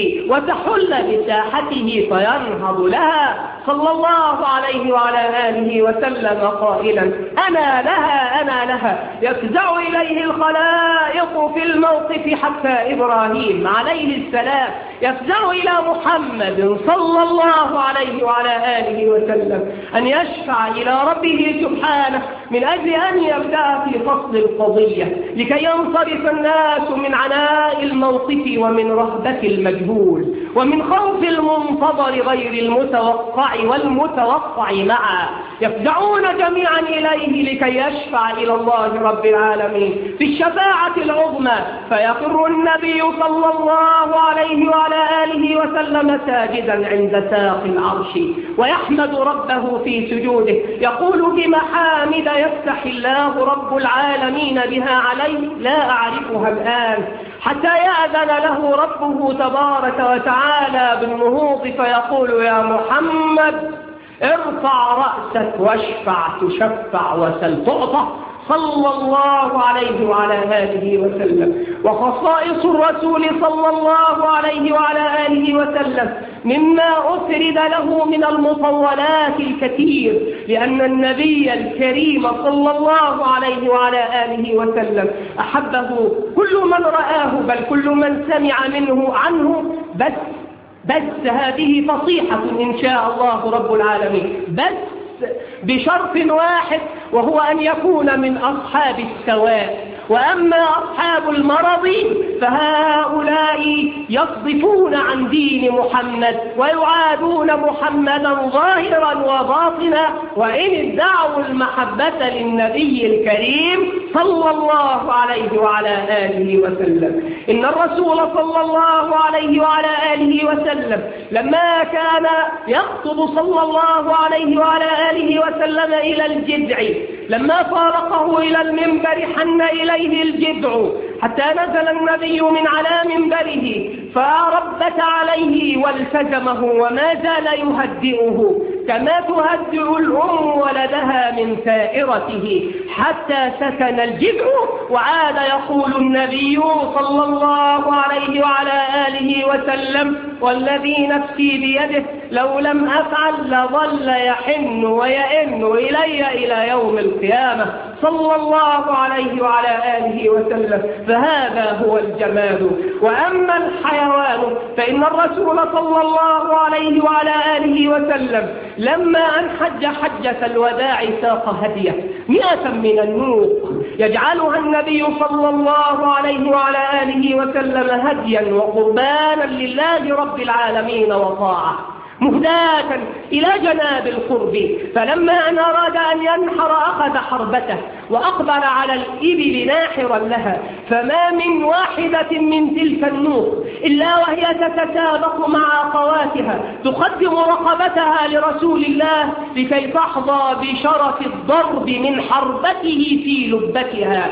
وتحل بساحته فينهض لها صلى الله عليه وعلى آله وسلم قائلا: أنا لها أنا لها. يفزع إليه الخلائق في الموقف حتى إبراهيم عليه السلام يفزع إلى محمد صلى الله عليه وعلى آله وسلم أن يشفع إلى ربه سبحانه من أجل أن يبدأ في فصل القضية لكي ينصرف الناس من عناء الموقف ومن رهبة المجهول ومن خوف المنتظر غير المتوقع والمتوقع معا، يفزعون جميعا إليه لكي يشفع إلى الله رب العالمين في الشفاعة العظمى، فيقر النبي صلى الله عليه وعلى آله وسلم ساجدا عند ساق العرش ويحمد ربه في سجوده، يقول بمحامد يفتح الله رب العالمين بها عليه لا أعرفها الآن، حتى يأذن له ربه تبارك وتعالى بالنهوض فيقول يا محمد ارفع رأسك واشفع تشفع وسل تعطى صلى الله عليه وعلى آله وسلم. وخصائص الرسول صلى الله عليه وعلى آله وسلم مما أسرد له من المطولات الكثير، لأن النبي الكريم صلى الله عليه وعلى آله وسلم أحبه كل من رآه بل كل من سمع منه عنه، بس بس هذه فصيحة إن شاء الله رب العالمين، بس بشرط واحد وهو أن يكون من أصحاب السواء. وأما أصحاب المرض فهؤلاء يصدفون عن دين محمد ويعادون محمدا ظاهرا وباطنا، وإن ادعوا المحبة للنبي الكريم صلى الله عليه وعلى آله وسلم. إن الرسول صلى الله عليه وعلى آله وسلم لما كان يخطب صلى الله عليه وعلى آله وسلم إلى الجذع، لما فارقه إلى المنبر حن إليه الجذع حتى نزل النبي من على منبره فربت عليه والتزمه وما زال يهدئه كما تهدئ الأم ولدها من سائرته، حتى سكن الجذع وعاد يقول النبي صلى الله عليه وعلى آله وسلم والذي نفسي بيده لو لم أفعل لظل يحن ويئن إلي إلى يوم القيامة صلى الله عليه وعلى آله وسلم. فهذا هو الجمال. وأما الحيوان فإن الرسول صلى الله عليه وعلى آله وسلم لما أن حج حجة الوداع ساق هديه مئة من النوق يجعلها النبي صلى الله عليه وعلى آله وسلم هديا وقربانا لله رب العالمين وطاعة مهداة إلى جناب القرب. فلما أن أراد أن ينحر أخذ حربته وأقبل على الإبل ناحرا لها، فما من واحدة من تلك النوق إلا وهي تتسابق مع أخواتها تقدم رقبتها لرسول الله لكي تحظى بشرف الضرب من حربته في لبتها،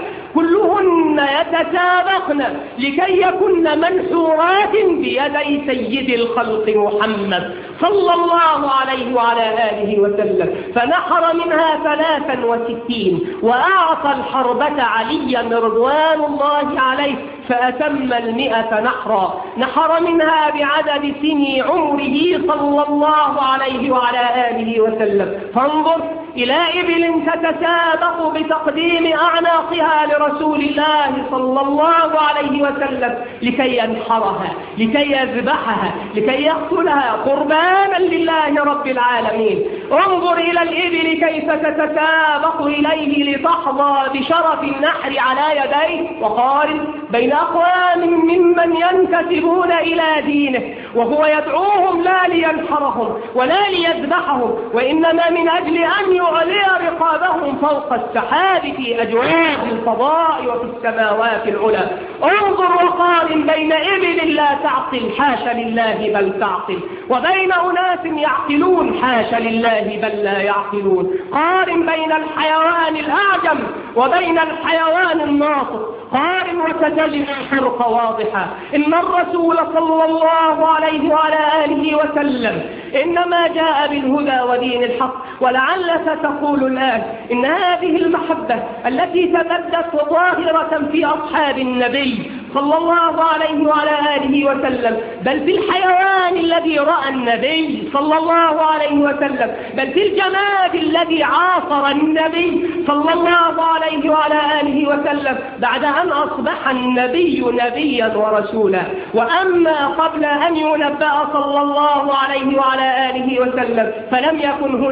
كلهن يتسابقن لكي يكن منحورات بيدي سيد الخلق محمد صلى الله عليه وعلى آله وسلم. فنحر منها ثلاثا وستين وأعطى الحربة عليا رضوان الله عليه فأتم المئة نحرا، نحر منها بعدد سني عمره صلى الله عليه وعلى آله وسلم. فانظر إلى إبل تتسابق بتقديم أعناقها لرسول الله صلى الله عليه وسلم لكي ينحرها لكي يذبحها لكي يقتلها قربانا لله رب العالمين. انظر إلى الإبل كيف تتسابق إليه لتحظى بشرف النحر على يديه، وقارن بين أقوام ممن ينتسبون إلى دينه وهو يدعوهم لا لينحرهم ولا ليذبحهم، وإنما من أجل أن يعلي رقابهم فوق السحاب في أجواء الفضاء وفي السماوات العلى. انظر وقارن بين إبل لا تعقل حاشا لله بل تعقل، وبين أناس يعقلون حاشا لله بل لا يعقلون. قارن بين الحيوان الأعجم وبين الحيوان الناطق، قارن وستجد الفرق واضحة. إن الرسول صلى الله عليه وعلى آله وسلم إنما جاء بالهدى ودين الحق. ولعلك تقول الآن إن هذه المحبة التي تبدت ظاهرة في أصحاب النبي صلى الله عليه وعلى آله وسلم، بل في الحيوان الذي رأى النبي صلى الله عليه وسلم، بل في الجماد الذي عاصر النبي صلى الله عليه وعلى آله وسلم بعد أن أصبح النبي نبيا ورسولا. وأما قبل أن ينبأ صلى الله عليه وعلى آله وسلم فلم يكن هناك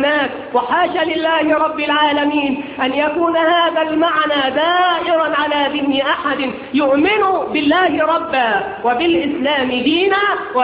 وحاشا لله رب العالمين أن يكون هذا المعنى دائرا على ذهن أحد يؤمن بالله ربا وبالإسلام دينا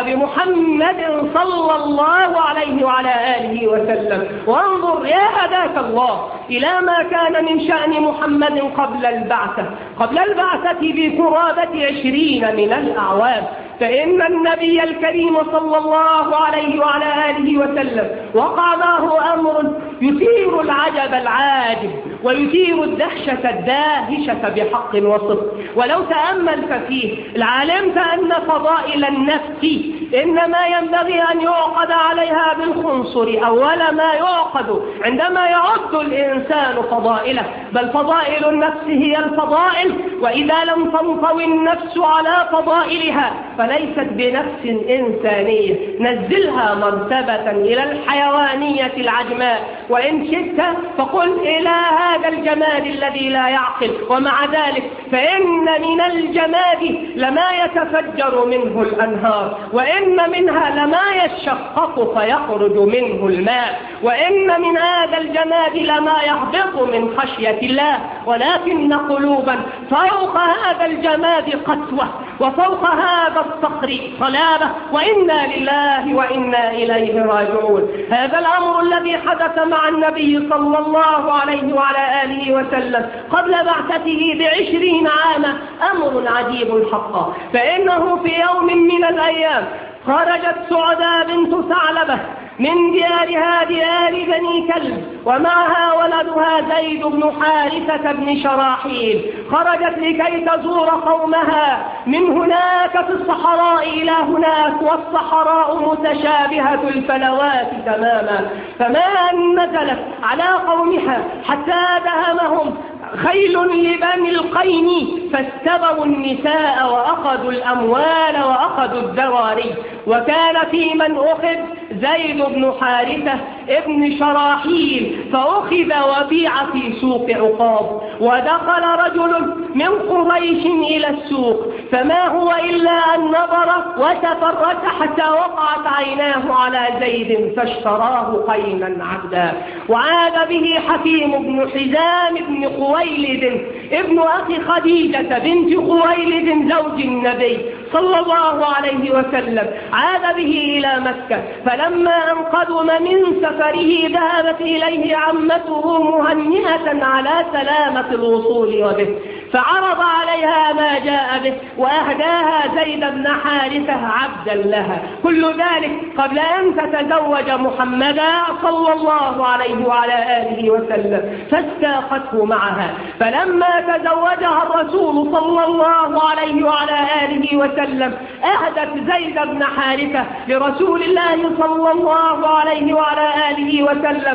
وبمحمد صلى الله عليه وعلى آله وسلم. وانظر يا هداك الله إلى ما كان من شأن محمد قبل البعثة قبل البعثة بقرابة عشرين من الأعوام، فإن النبي الكريم صلى الله عليه وعلى آله وسلم وقع معه أمر يثير العجب العاجب ويثير الدهشة الداهشة بحق وصدق. ولو تأملت فيه لعلمت أن فضائل النفس إنما ينبغي أن يعقد عليها بالخنصر أول ما يعقد عندما يعد الإنسان فضائله، بل فضائل النفس هي الفضائل، وإذا لم تنطوي النفس على فضائلها فليست بنفس إنسانية، نزلها مرتبة إلى الحيوانية العجماء، وإن شئت فقل إلى هذا الجماد الذي لا يعقل. ومع ذلك فإن من الجماد لما يتفجر منه الأنهار، وإن منها لما يشقق فيخرج منه الماء، وإن من هذا الجماد لما يهبط من خشية الله، ولكن قلوبا فوق هذا الجماد قسوة وفوق هذا الصخر صلابة، وإنا لله وإنا إليه راجعون. هذا الأمر الذي حدث مع النبي صلى الله عليه وعلى آله وسلم قبل بعثته بعشرين عاما أمر عجيب حقا، فإنه في يوم من الأيام خرجت سعداء بنت ثعلبة من ديارها ديار بني كلب ومعها ولدها زيد بن حارثة بن شراحيل، خرجت لكي تزور قومها من هناك في الصحراء إلى هناك، والصحراء متشابهة الفلوات تماما، فما أن نزلت على قومها حتى دهمهم خيل لبني القين فاستبوا النساء وأخذوا الأموال وأخذوا الذراري. وكان في من أخذ زيد بن حارثة ابن شراحيل، فأخذ وبيع في سوق عقاب. ودخل رجل من قريش إلى السوق فما هو إلا أن نظر وتفرج حتى وقعت عيناه على زيد فاشتراه قينا عبدا. وعاد به حكيم بن حزام بن خويلد ابن أخي خديجة بنت خويلد زوج النبي صلى الله عليه وسلم، عاد به إلى مكة، فلما أن قدم من سفره ذهبت إليه عمته مهنئة على سلامة الوصول وبه، فعرض عليها ما جاء به وأهداها زيد بن حارثة عبدا لها. كل ذلك قبل أن تتزوج محمدا صلى الله عليه وعلى آله وسلم، فاستاقته معها. فلما تزوجها الرسول صلى الله عليه وعلى آله وسلم أهدت زيد بن حارثة لرسول الله صلى الله عليه وعلى آله وسلم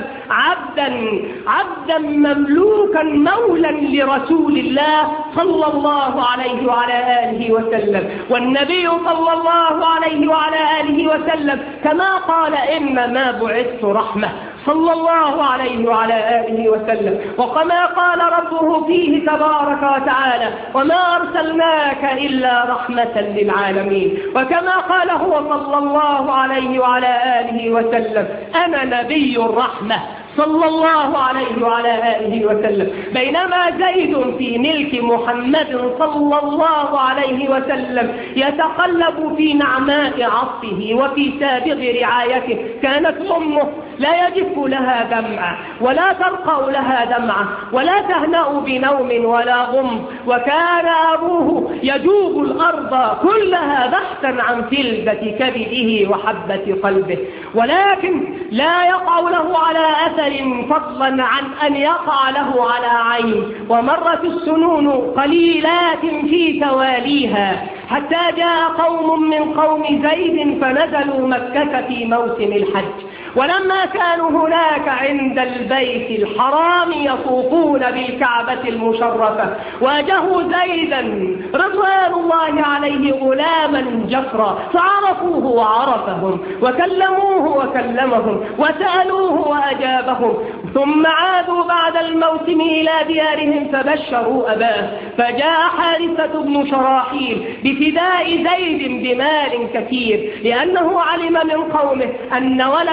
عبدا عبدا مملوكا مولا لرسول الله صلى الله عليه وعلى آله وسلم. والنبي صلى الله عليه وعلى آله وسلم كما قال إنما بعثت رحمة صلى الله عليه وعلى آله وسلم، وكما قال ربه فيه تبارك وتعالى وما أرسلناك إلا رحمة للعالمين، وكما قال هو صلى الله عليه وعلى آله وسلم أنا نبي الرحمة صلى الله عليه وعلى آله وسلم. بينما زيد في ملك محمد صلى الله عليه وسلم يتقلب في نعماء عطفه وفي سابغ رعايته، كانت أمه لا يجف لها دمعة ولا ترقى لها دمعة ولا تهنأ بنوم ولا غم، وكان أبوه يجوب الأرض كلها بحثا عن فلذة كبده وحبة قلبه، ولكن لا يقع له على أثر فضلا عن أن يقع له على عين. ومرت السنون قليلات في تواليها حتى جاء قوم من قوم زيد فنزلوا مكة في موسم الحج، ولما كانوا هناك عند البيت الحرام يطوفون بالكعبة المشرفة واجهوا زيدا رضوان الله عليه غلاما جفرا، فعرفوه وعرفهم وكلموه وكلمهم وسألوه وأجابهم، ثم عادوا بعد الموسم إلى ديارهم فبشروا أباه، فجاء حارثة بن شراحيل بفداء زيد بمال كثير، لأنه علم من قومه أن ولده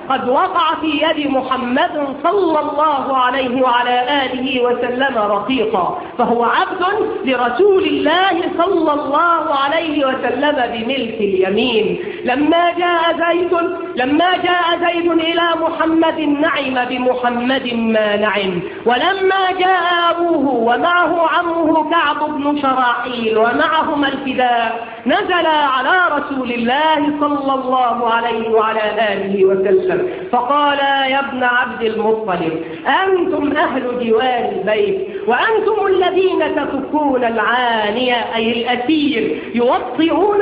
قد وقع في يد محمد صلى الله عليه وعلى آله وسلم رقيقا، فهو عبد لرسول الله صلى الله عليه وسلم بملك اليمين. لما جاء زيد لما جاء زيد إلى محمد نعم بمحمد ما نعم، ولما جاء أبوه ومعه عمه كعب بن شراحيل ومعهما الفداء نزل على رسول الله صلى الله عليه وعلى آله وسلم فقال: يا ابن عبد المطلب، أنتم أهل جوار البيت، وأنتم الذين تفكون العانية أي الأسير، يوطئون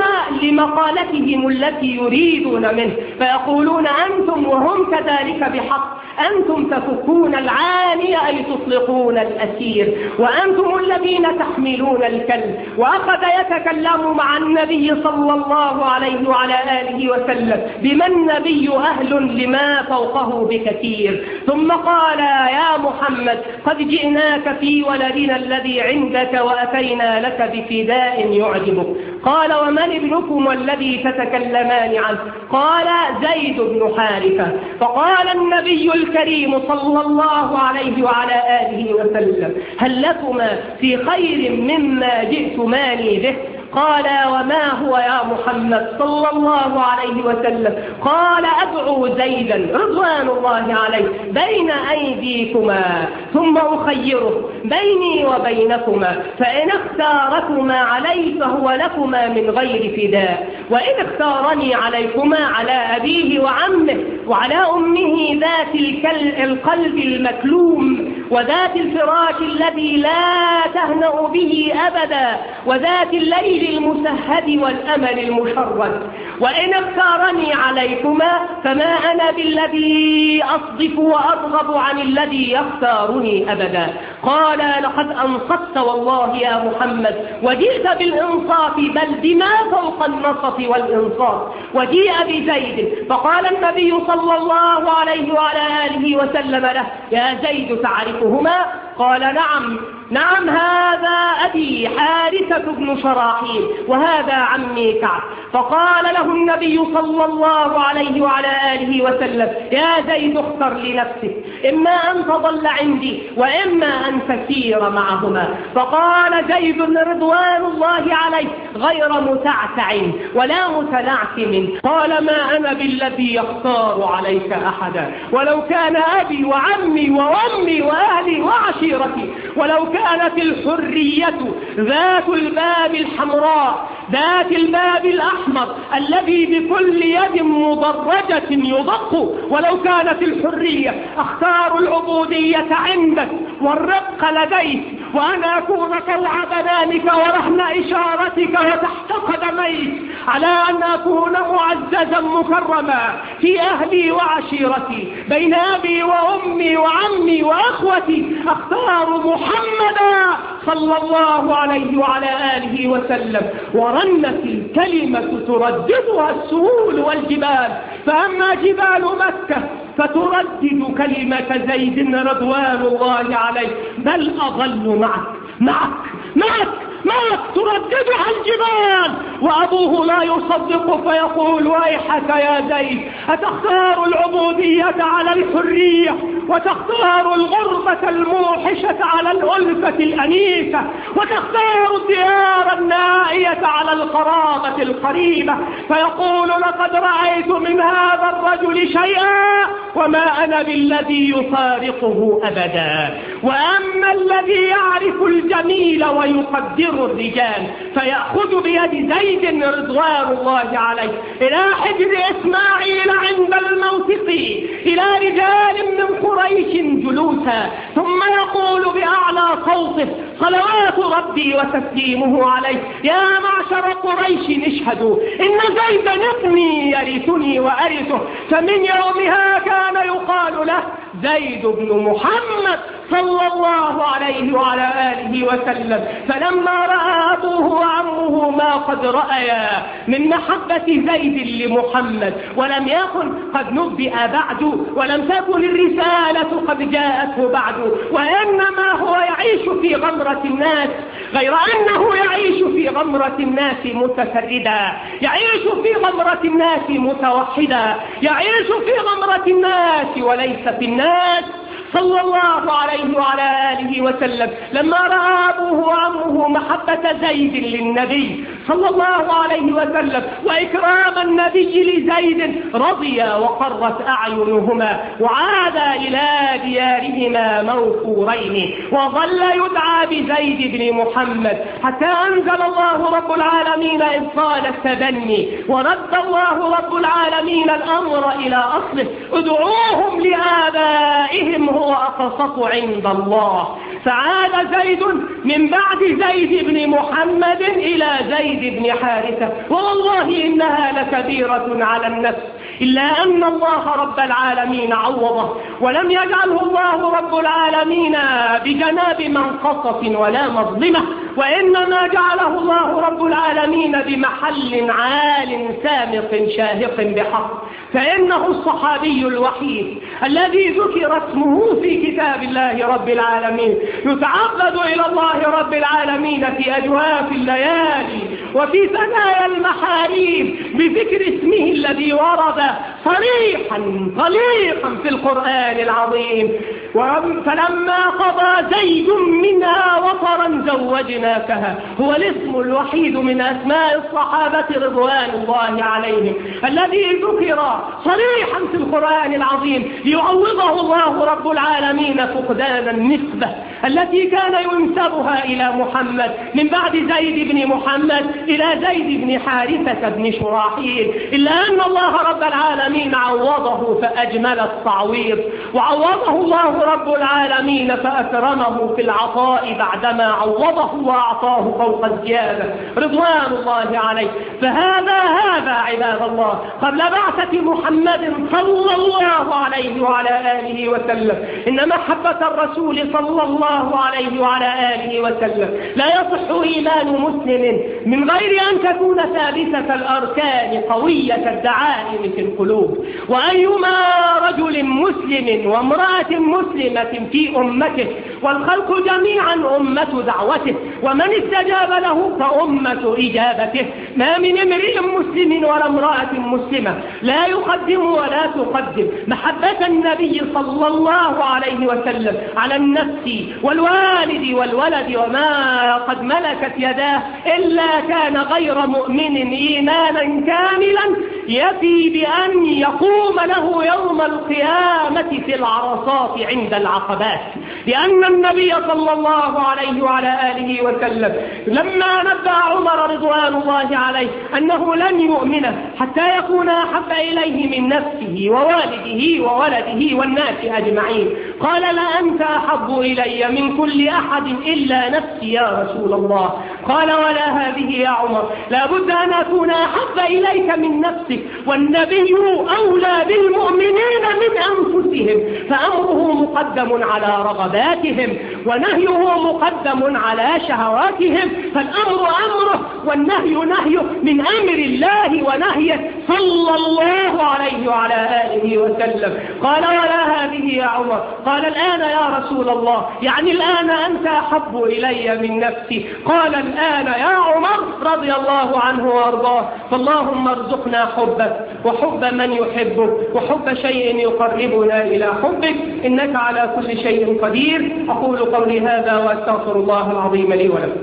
لمقالتهم التي يريدون منه فيقولون أنتم وهم كذلك بحق، أنتم تفكون العانية أي تطلقون الأسير، وأنتم الذين تحملون الكلب. وأخذ يتكلم مع النبي صلى الله عليه وعلى آله وسلم بما النبي أهل لما فوقه بكثير، ثم قال: يا محمد، قد جئناك في ولدنا الذي عندك وأتينا لك بفداء يعجبك. قال: ومن ابنكم الذي تتكلمان عنه؟ قال: زيد بن حارثة. فقال النبي الكريم صلى الله عليه وعلى آله وسلم: هل لكما في خير مما جئتماني به؟ قال: وما هو يا محمد صلى الله عليه وسلم؟ قال: أدعو زيدا رضوان الله عليه بين أيديكما ثم أخيره بيني وبينكما، فإن اختاركما علي فهو لكما من غير فداء، وإن اختارني عليكما على أبيه وعمه وعلى أمه ذات القلب المكلوم وذات الفراش الذي لا تهنأ به أبدا وذات الليل المسهد والأمل المشرد، وإن اختارني عليكما فما أنا بالذي أصدف وأرغب عن الذي يختارني أبدا. قال: لقد أنصفت والله يا محمد، وجئت بالإنصاف بل بما فوق النصف والإنصاف. وجيء بزيد فقال النبي صلى الله عليه وعلى آله وسلم له: يا زيد تعرفهما؟ قال: نعم نعم، هذا أبي حارثة بن شراحيل وهذا عمي كعب. فقال له النبي صلى الله عليه وعلى آله وسلم: يا زيد، اختر لنفسك، إما أن تظل عندي وإما أن تسير معهما. فقال زيد رضوان الله عليه غير متعتع ولا متنعتم: قال: ما أنا بالذي يختار عليك أحدا، ولو كان أبي وعمي وأمي وأهلي وعشيرتي، ولو كانت الحرية ذات الباب الحمراء ذات الباب الأحمر الذي بكل يد مضرجة يضق، ولو كانت الحرية أختار العبودية عندك والرق لديك، وأن أكون كالعب بنانك ورهن إشارتك وتحت قدميك، على أن أكون معززا مكرما في أهلي وعشيرتي بين أبي وأمي وعمي وأخوتي، أختار محمدا صلى الله عليه وعلى آله وسلم. ورنت الكلمة ترددها السهول والجبال، فأما جبال مكة فتردد كلمة زيد رضوان الله عليه: بل أظل معك معك معك معك، ترددها الجبال. وأبوه لا يصدق فيقول: ويحك يا زيد، أتختار العبودية على الحرية وتختار الغربة الموحشة على الألفة الأنيسة وتختار الديار النائية على القرابة القريبة؟ فيقول: لقد رأيت من هذا الرجل شيئا وما أنا بالذي يفارقه أبدا. وأما الذي يعرف الجميل ويقدر الرجال فيأخذ بيد زيد رضوان الله عليه إلى حجر إسماعيل عند الموثق إلى رجال من قريش جلوسا، ثم يقول بأعلى صوته صلوات ربي وتسليمه عليه: يا معشر قريش اشهدوا إن زيدا ابني يرثني وأرثه. فمن يومها كان يقال له زيد بن محمد صلى الله عليه وعلى آله وسلم. فلما رأى أبوه وعمه ما قد رأيا من محبة زيد لمحمد ولم يكن قد نبئ بعد ولم تكن الرسالة قد جاءته بعد، وإنما هو يعيش في غمرة الناس، غير أنه يعيش في غمرة الناس متفردا، يعيش في غمرة غمرة الناس متوحدا يعيش في غمرة الناس وليس في الناس، صلى الله عليه وعلى آله وسلم. لما رأى أبوه وعمه محبة زيد للنبي صلى الله عليه وسلم وإكرام النبي لزيد رضيا وقرت أعينهما وعادا إلى ديارهما موفورين، وظل يدعى بزيد بن محمد حتى أنزل الله رب العالمين إبطال التبني، ورد الله رب العالمين الأمر إلى أصله: ادعوهم لآبائهم هو أقسط عند الله. فعاد زيد من بعد زيد بن محمد إلى زيد بن حارثة، والله إنها لكبيرة على النفس، إلا أن الله رب العالمين عوضه، ولم يجعله الله رب العالمين بجناب منقصة ولا مظلمة، وإنما جعله الله رب العالمين بمحل عال سامق شاهق بحق. فإنه الصحابي الوحيد الذي ذكر اسمه في كتاب الله رب العالمين، يتعبد إلى الله رب العالمين في أجواف الليالي وفي ثنايا المحاريب بذكر اسمه الذي ورد صريحا طليقا في القرآن العظيم: فلما قضى زيد منها وطرا زوجناكها. هو الاسم الوحيد من أسماء الصحابة رضوان الله عليهم الذي ذكر صريحا في القرآن العظيم ليعوضه الله رب العالمين فقدان النسبة التي كان ينسبها إلى محمد من بعد زيد بن محمد إلى زيد بن حارثة بن شراحيل، إلا أن الله رب العالمين عوضه فأجمل التعويض، وعوضه الله رب العالمين فأكرمه في العطاء بعدما عوضه وأعطاه فوق الزيادة رضوان الله عليه. فهذا هذا عباد الله قبل بعثة محمد صلى الله عليه وعلى آله وسلم، إن محبة الرسول صلى الله عليه وعلى آله وسلم لا يصح إيمان مسلم من غير أن تكون ثابتة الأركان قوية الدعائم في القلوب. وأيما رجل مسلم وامرأة مسلمة في أمته والخلق جميعا أمة دعوته، ومن استجاب له فأمة إجابته، ما من امرئ مسلم ولا امرأة مسلمة لا يقدم ولا تقدم محبة النبي صلى الله عليه وسلم على النفس والوالد والولد وما قد ملكت يداه، إلا كان غير مؤمن إيمانا كاملا يفي بأن يقوم له يوم القيامة في العرصات عند العقبات. لأن النبي صلى الله عليه وعلى آله وسلم لما نبأ عمر رضوان الله عليه أنه لن يؤمن حتى يكون أحب إليه من نفسه ووالده وولده والناس أجمعين، قال: لأنت أحب إلي من كل أحد إلا نفسي يا رسول الله. قال: ولا هذه يا عمر، لا بد أن أكون أحب إليك من نفسك، والنبي أولى بالمؤمنين من أنفسهم، فأمره مقدم على رغباتهم ونهيه مقدم على شهواتهم، فالأمر أمره والنهي نهيه من أمر الله ونهيه صلى الله عليه وعلى آله وسلم. قال: ولا هذه يا عمر. قال: الآن يا رسول الله، يعني الآن أنت أحب إلي من نفسي. قال: الآن يا عمر رضي الله عنه وارضاه. فاللهم ارزقنا حبك وحب من يحبك وحب شيء يقربنا إلى حبك، إنك على كل شيء قدير. أقول قولي هذا وأستغفر الله العظيم لي ولكم.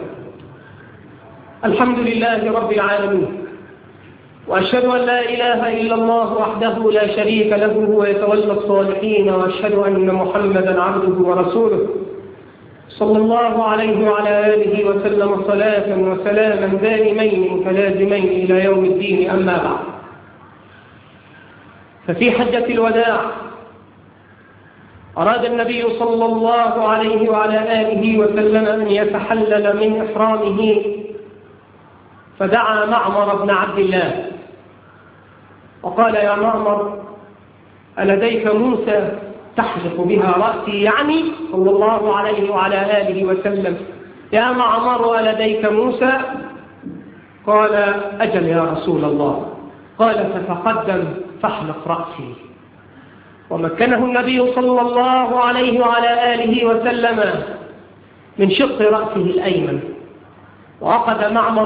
الحمد لله رب العالمين، وأشهد أن لا إله إلا الله وحده لا شريك له ويتولى الصالحين، وأشهد أن محمدا عبده ورسوله صلى الله عليه وعلى آله وسلم صلاة وسلاما دائمين متلازمين إلى يوم الدين. أما بعد، ففي حجة الوداع أراد النبي صلى الله عليه وعلى آله وسلم أن يتحلل من إحرامه، فدعا معمر بن عبد الله وقال: يا معمر، ألديك موسى تحلق بها رأسي؟ يعني صلى الله عليه وعلى آله وسلم: يا معمر، ألديك موسى؟ قال: أجل يا رسول الله. قال: فتقدم فاحلق رأسي. ومكنه النبي صلى الله عليه وعلى آله وسلم من شق رأسه الأيمن، وأخذ معمر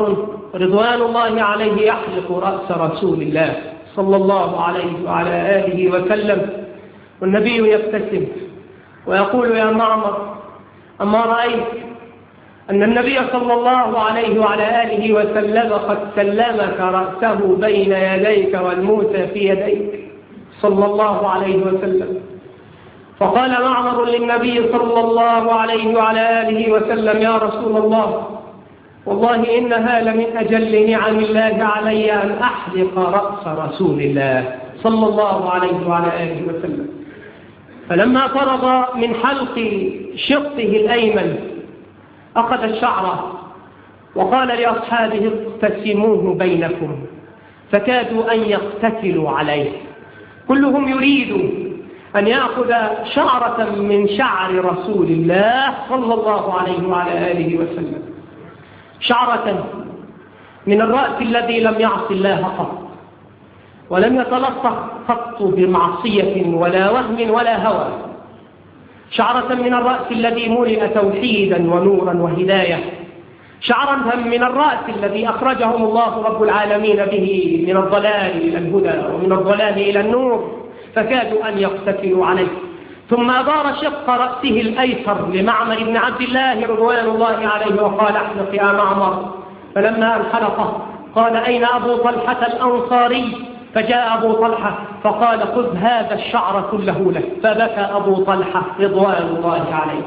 رضوان الله عليه يحلق رأس رسول الله صلى الله عليه وعلى آله وسلم، والنبي يبتسم ويقول: يا معمر، أما رأيت أن النبي صلى الله عليه وعلى آله وسلم قد سلمك رأسه بين يديك والموت في يديك صلى الله عليه وسلم؟ فقال معمر للنبي صلى الله عليه وعلى آله وسلم: يا رسول الله، والله إنها لمن أجل نعم الله علي أن أحلق رأس رسول الله صلى الله عليه وعلى آله وسلم. فلما فرغ من حلق شقه الأيمن أخذ الشعر وقال لأصحابه: اقتسموه بينكم، فكادوا أن يقتتلوا عليه. كلهم يريد أن يأخذ شعرة من شعر رسول الله صلى الله عليه وعلى آله وسلم، شعرة من الرأس الذي لم يعص الله قط، ولم يتلطخ قط بمعصية ولا وهم ولا هوى، شعرة من الرأس الذي ملئ توحيدا ونورا وهداية، شعرا من الرأس الذي أخرجهم الله رب العالمين به من الضلال إلى الهدى ومن الضلال إلى النور، فكادوا أن يقتتلوا عليه. ثم أدار شق رأسه الأيسر لمعمر بن عبد الله رضوان الله عليه وقال: احلق يا معمر. فلما انحلقه قال: أين أبو طلحة الأنصاري؟ فجاء أبو طلحة فقال: خذ هذا الشعر كله لك. فبكى أبو طلحة رضوان الله عليه.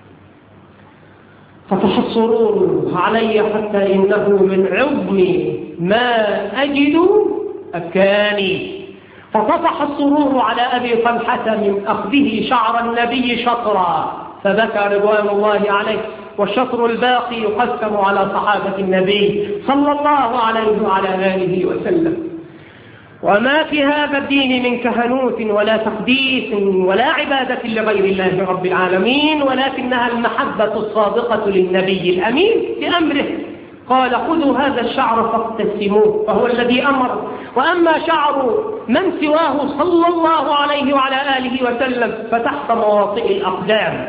فطح السرور علي حتى إنه من عظم ما أجد أبكاني. فطفح السرور على أبي طلحة من أخذه شعر النبي شطرا، فبكى رضوان الله عليه. والشطر الباقي يقسم على صحابة النبي صلى الله عليه وعلى آله وسلم. وما في هذا الدين من كهنوت ولا تقديس ولا عبادة لغير الله رب العالمين، ولكنها المحبة الصادقة للنبي الأمين بأمره. قال: خذوا هذا الشعر فاقتسموه، فهو الذي أمر. وأما شعر من سواه صلى الله عليه وعلى آله وسلم فتحت مواطئ الأقدام،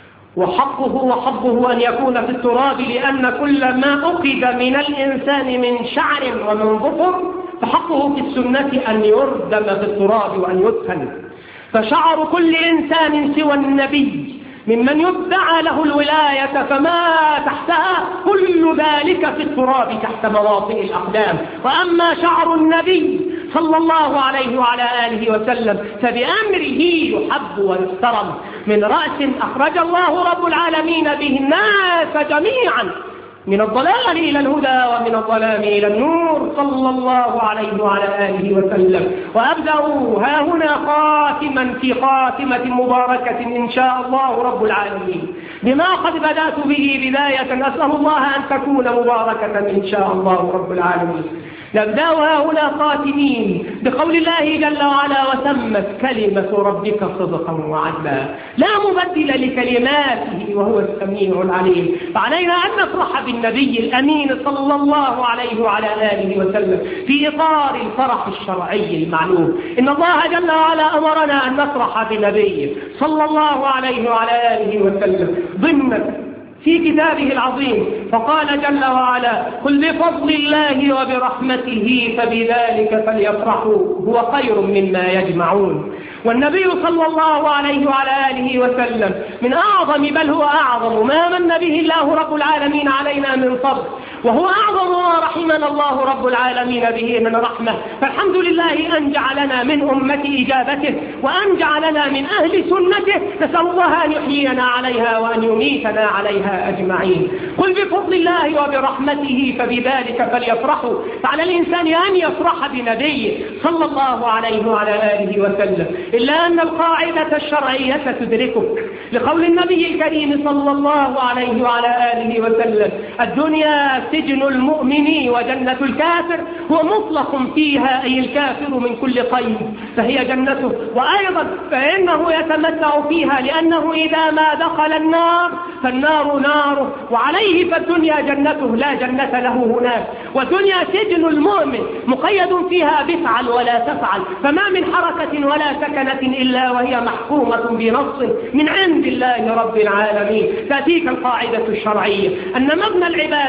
وحقه وحظه أن يكون في التراب، لأن كل ما أخذ من الإنسان من شعر ومن ظفر فحقه في السنة أن يردم في التراب وأن يدفن. فشعر كل إنسان سوى النبي ممن يدعى له الولاية فما تحتها كل ذلك في التراب تحت مواطئ الأقدام. وأما شعر النبي صلى الله عليه وعلى آله وسلم فبأمره يحب ويحترم، من رأس أخرج الله رب العالمين به الناس جميعا من الضلال إلى الهدى ومن الظلام إلى النور صلى الله عليه وعلى آله وسلم. وأبدأ ها هنا خاتما في خاتمة مباركة إن شاء الله رب العالمين بما قد بدأت به بداية، أسأل الله أن تكون مباركة إن شاء الله رب العالمين. نبدأ ها هنا خاتمين بقول الله جل وعلا: وتمت كلمة ربك صدقا وعدلا لا مبدل لكلماته وهو السميع العليم. فعلينا أن نفرح بالنبي الأمين صلى الله عليه وعلى آله وسلم في إطار الفرح الشرعي المعلوم. إن الله جل وعلا أمرنا أن نفرح بنبيه صلى الله عليه وعلى آله وسلم ضمن في كتابه العظيم، فقال جل وعلا: قل بفضل الله وبرحمته فبذلك فليفرحوا هو خير مما يجمعون. والنبي صلى الله عليه وعلى آله وسلم من أعظم بل هو أعظم ما من به الله رب العالمين علينا من فضل، وهو أعظم ما رحمنا الله رب العالمين به من رحمة. فالحمد لله أن جعلنا من أمة إجابته وأن جعلنا من أهل سنته، نسأل الله أن يحيينا عليها وأن يميتنا عليها أجمعين. قل بفضل الله وبرحمته فبذلك فليفرحوا. فعلى الإنسان أن يفرح بنبيه صلى الله عليه وعلى آله وسلم، إلا أن القاعدة الشرعية تدركك لقول النبي الكريم صلى الله عليه وعلى آله وسلم: الدنيا سجن المؤمن وجنة الكافر، هو مطلق فيها أي الكافر من كل قيد فهي جنته، وأيضا فإنه يتمتع فيها لأنه إذا ما دخل النار فالنار ناره، وعليه فالدنيا جنته لا جنة له هناك. والدنيا سجن المؤمن مقيد فيها بفعل ولا تفعل، فما من حركة ولا سكنة إلا وهي محكومة بنص من عند الله رب العالمين. تأتيك القاعدة الشرعية أن مبنى العبادات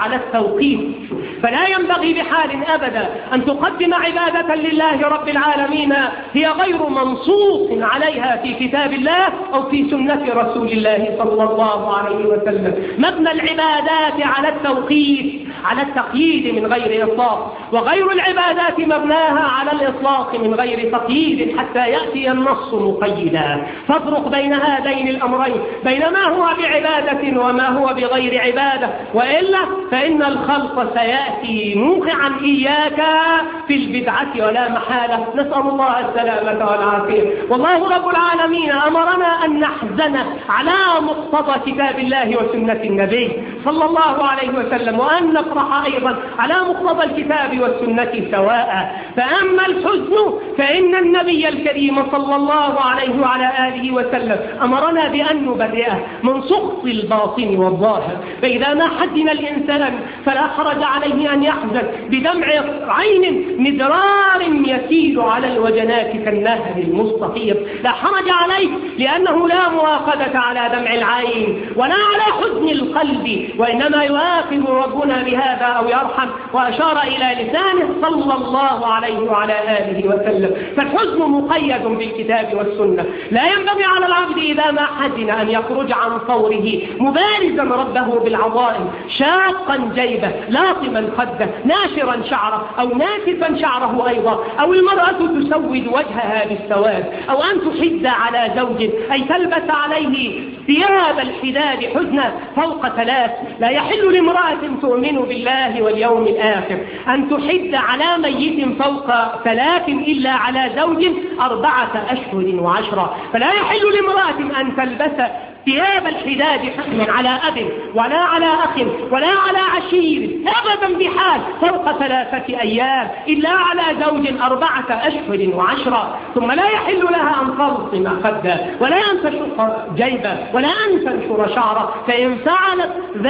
على التوقيف، فلا ينبغي بحال أبدا أن تقدم عبادة لله رب العالمين هي غير منصوص عليها في كتاب الله أو في سنة رسول الله صلى الله عليه وسلم. مبنى العبادات على التوقيف، على التقييد من غير إطلاق، وغير العبادات مبناها على الإطلاق من غير تقييد حتى يأتي النص مقيدا. فافرق بين هذين الأمرين، بين ما هو بعبادة وما هو بغير عبادة، وإلا فإن الخلق سيأتي موقعا إياك في البدعة ولا محالة. نسأل الله السلامة والعافية. والله رب العالمين أمرنا أن نحزن على مقتضى كتاب الله وسنة النبي صلى الله عليه وسلم، وأن نفرح أيضا على مقتضى الكتاب والسنة سواء. فأما الحزن فإن النبي الكريم صلى الله عليه وعلى آله وسلم أمرنا بأن نبرئه من سخط الباطن والظاهر. فإذا ما حزن الإنسان فلا حرج عليه أن يحزن بدمع عين مدرار يسيل على الوجنات كالنهر المستفيض، لا حرج عليه، لأنه لا مؤاخذة على دمع العين ولا على حزن القلب، وإنما يؤاخذ ربنا بهذا أو يرحم. وأشار إلى لسانه صلى الله عليه وعلى آله وسلم. فالحزن مقيد بالكتاب والسنة. لا ينبغي على العبد إذا ما حزن أن يخرج عن فوره مبارزا ربه بالعظائم، شاقا جيبه، لاطما خده، ناشرا شعره أو ناسفا شعره أيضا، أو المرأة تسود وجهها بالسواد، أو أن تحد على زوج أي تلبس عليه ثياب الحداد حزنا فوق ثلاث. لا يحل لامرأة تؤمن بالله واليوم الآخر أن تحد على ميت فوق ثلاث إلا على زوج أربعة أشهر وعشرة. فلا يحل لامرأة أن تلبس ثياب الحداد حكما على أب ولا على أخ ولا على عشير أبدا بحال فوق ثلاثة أيام إلا على زوج أربعة أشهر وعشرة. ثم لا يحل لها أن تلطم خده ولا أن تشق جيبه ولا أن تنشر شعره. فإن فعلت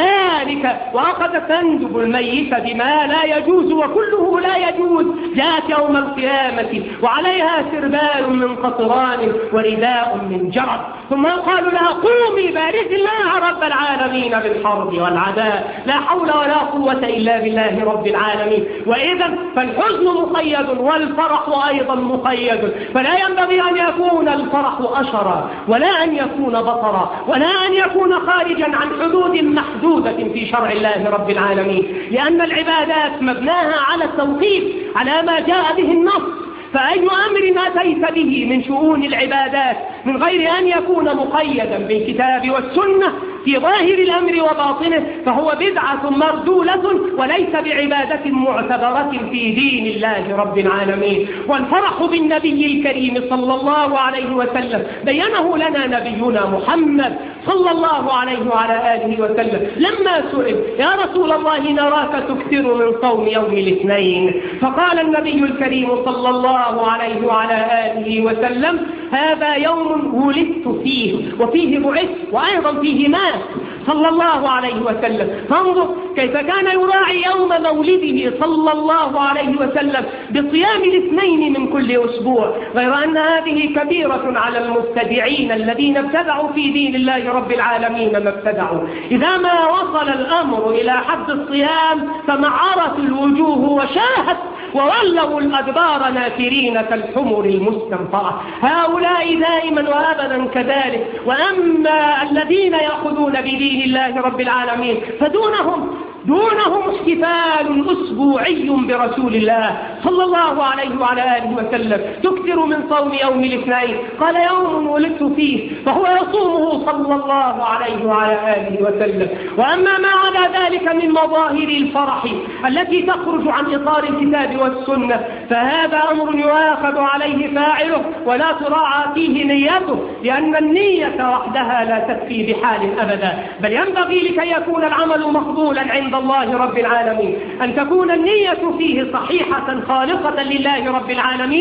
ذلك وأخذت تندب الميت بما لا يجوز وكله لا يجوز جاءت يوم القيامة وعليها سربال من قطران ورداء من جرد، ثم يقال لها قومي بارز الله رب العالمين بالحرب والعداء. لا حول ولا قوة إلا بالله رب العالمين. وإذا فالحزن مقيد والفرح أيضا مقيد، فلا ينبغي أن يكون الفرح أشرا ولا أن يكون بطرا ولا أن يكون خارجا عن حدود محدودة في شرع الله رب العالمين، لأن العبادات مبناها على التوقيف على ما جاء به النص. فأي أمر أتيت به من شؤون العبادات من غير أن يكون مقيدا بالكتاب والسنة في ظاهر الأمر وباطنه فهو بدعة مردولة وليس بعبادة معتبرة في دين الله رب العالمين. والفرح بالنبي الكريم صلى الله عليه وسلم بينه لنا نبينا محمد صلى الله عليه وعلى آله وسلم لما سئل يا رسول الله نراك تكثر من صوم يوم الاثنين، فقال النبي الكريم صلى الله عليه وعلى آله وسلم هذا يوم ولدت فيه وفيه بعثت وأيضا فيه مات صلى الله عليه وسلم. فانظر كيف كان يراعي يوم مولده صلى الله عليه وسلم بصيام الاثنين من كل أسبوع، غير أن هذه كبيرة على المبتدعين الذين ابتدعوا في دين الله رب العالمين ما ابتدعوا. إذا ما وصل الأمر إلى حد الصيام فمعرت الوجوه وشاهت وولوا الأدبار نافرين كالحمر المستنفرة. هؤلاء دائما وأبدا كذلك. وأما الذين يأخذون بدين الله رب العالمين فدونهم دونهم احتفال أسبوعي برسول الله صلى الله عليه وعلى آله وسلم تكثر من صوم يوم الاثنين. قال يوم ولدت فيه فهو يصومه صلى الله عليه وعلى آله وسلم. وأما ما على ذلك من مظاهر الفرح التي تخرج عن إطار الكتاب والسنة فهذا أمر يؤاخذ عليه فاعله ولا تراعى فيه نيته، لأن النية وحدها لا تكفي بحال أبدا، بل ينبغي لكي يكون العمل مقبولا عند الله رب العالمين أن تكون النية فيه صحيحة خالصة لله رب العالمين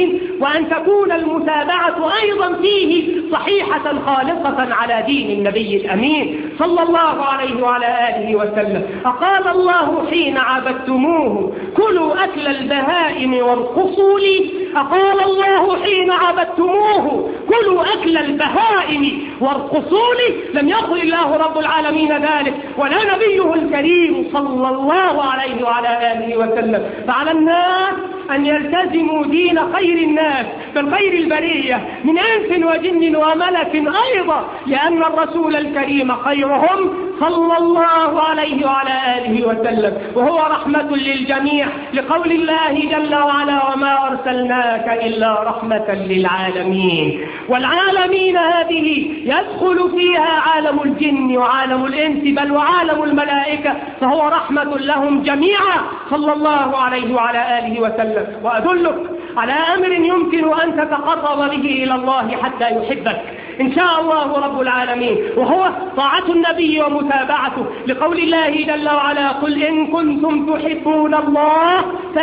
وأن تكون المتابعة أيضا فيه صحيحة خالصة على دين النبي الأمين صلى الله عليه وعلى آله وسلم. فقال الله حين عبدتموه كلوا أكل البهائم وارقصوا لي. أقال الله حين عبدتموه كلوا أكل البهائم وارقصوا لي. لم يقل الله رب العالمين ذلك ولا نبيه الكريم صلى الله عليه وعلى آله وسلم. فعلى الناس أن يلتزموا دين خير الناس بل خير البرية من أنس وجن وملك أيضا، لأن الرسول الكريم خيرهم صلى الله عليه وعلى آله وسلم، وهو رحمة للجميع لقول الله جل وعلا وما أرسلناك إلا رحمة للعالمين. والعالمين هذه يدخل فيها عالم الجن وعالم الإنس بل وعالم الملائكة، فهو رحمة لهم جميعا صلى الله عليه وعلى آله وسلم. وأدلك على أمر يمكن أن تتقرب به إلى الله حتى يحبك إن شاء الله رب العالمين، وهو طاعة النبي ومتابعته لقول الله جل وعلا قل إن كنتم تحبون الله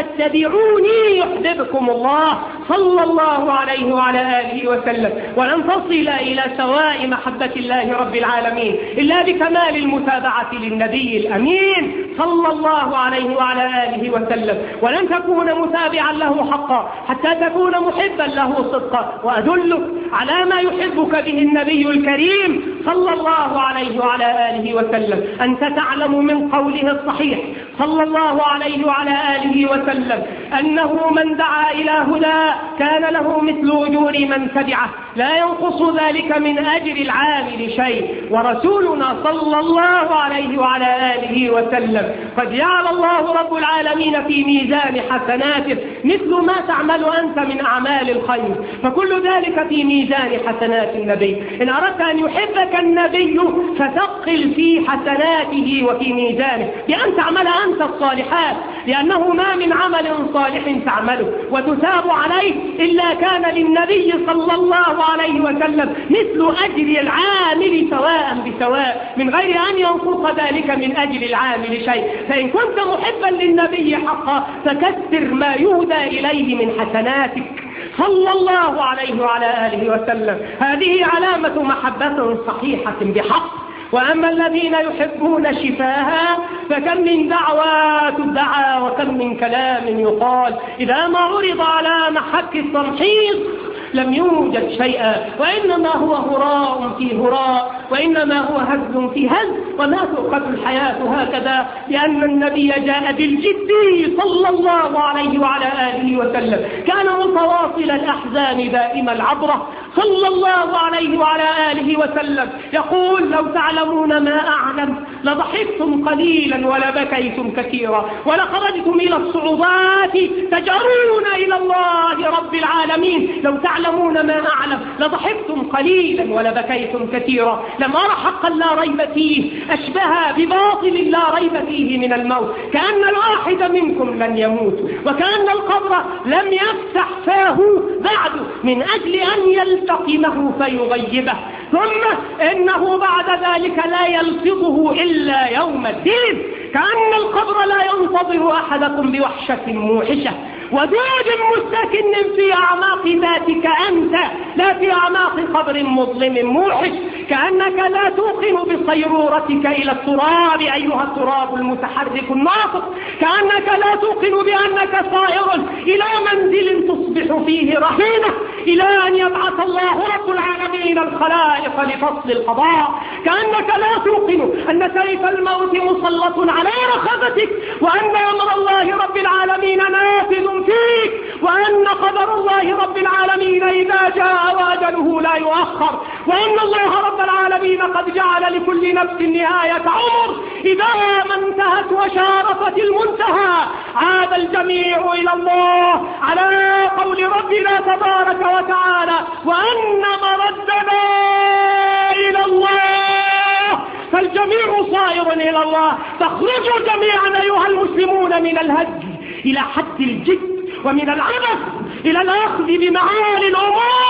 فاتبعوني يحببكم الله صلى الله عليه وعلى آله وسلم. ولن تصل إلى سواء محبة الله رب العالمين إلا بكمال المتابعة للنبي الأمين صلى الله عليه وعلى آله وسلم، ولن تكون متابعا له حقا حتى تكون محبا له صدقا. وأدلك على ما يحبك به النبي الكريم صلى الله عليه وعلى آله وسلم. أنت تعلم من قوله الصحيح صلى الله عليه وعلى آله وسلم أنه من دعا إلى هدى كان له مثل أجور من تبعه لا ينقص ذلك من أجر العامل شيء. ورسولنا صلى الله عليه وعلى آله وسلم قد جعل الله رب العالمين في ميزان حسناته مثل ما تعمل أنت من أعمال الخير، فكل ذلك في ميزان حسنات النبي. إن أردت أن يحبك النبي فثقل في حسناته وفي ميزانه بأن تعمل أنت الصالحات، لأنه ما من عمل صالح تعمله وتثاب عليه إلا كان للنبي صلى الله عليه وسلم مثل أجر العامل سواء بسواء من غير أن ينقص ذلك من أجر العامل شيء. فإن كنت محبا للنبي حقا فكثر ما يهدى إليه من حسناتك صلى الله عليه وعلى آله وسلم. هذه علامة محبة صحيحة بحق. وأما الذين يحبون شفاها فكم من دعوى تدعى وكم من كلام يقال إذا ما عرض على محك التمحيص لم يوجد شيئا، وإنما هو هراء في هراء، وإنما هو هز في هز، وما تؤخذ الحياة هكذا، لأن النبي جاء بالجد صلى الله عليه وعلى آله وسلم. كان متواصل الأحزان دائم العبرة صلى الله عليه وعلى آله وسلم يقول لو تعلمون ما أعلم لضحكتم قليلا ولبكيتم كثيرا ولخرجتم إلى الصعوبات تجرون إلى الله رب العالمين. لو تعلمون ما أعلم لضحكتم قليلا ولبكيتم كثيرا. لم أرى حقا لا ريب فيه أشبه بباطل لا ريب فيه من الموت، كأن الواحد منكم لن يموت وكأن القبر لم يفتح فاه بعد من أجل أن يلتقمه فيغيبه، ثم إنه بعد ذلك لا يلفظه إلا يوم الدين. كأن القبر لا ينتظر أحدكم بوحشة موحشة ودود مستكن في أعماق ذاتك أنت لا في أعماق قبر مظلم موحش. كأنك لا توقن بصيرورتك إلى التراب أيها التراب المتحرك الناطق، كأنك لا توقن بأنك صائر إلى منزل تصبح فيه رهينة إلى أن يبعث الله رب العالمين الخلائق لفصل القضاء. كأنك لا توقن أن سيف الموت مسلط على رخبتك وأن أمر الله رب العالمين نافذ فيك وأن قدر الله رب العالمين إذا جاء وأجله لا يؤخر، وأن الله رب العالمين قد جعل لكل نفس نهاية عمر إذا ما انتهت وشارفت المنتهى عاد الجميع إلى الله على قول ربنا تبارك وتعالى وأن مردنا إلى الله، فالجميع صائر إلى الله. فاخرجوا جميعا أيها المسلمون من الهج إلى حد الجد ومن العبث إلى الأخذ بمعالي الأمور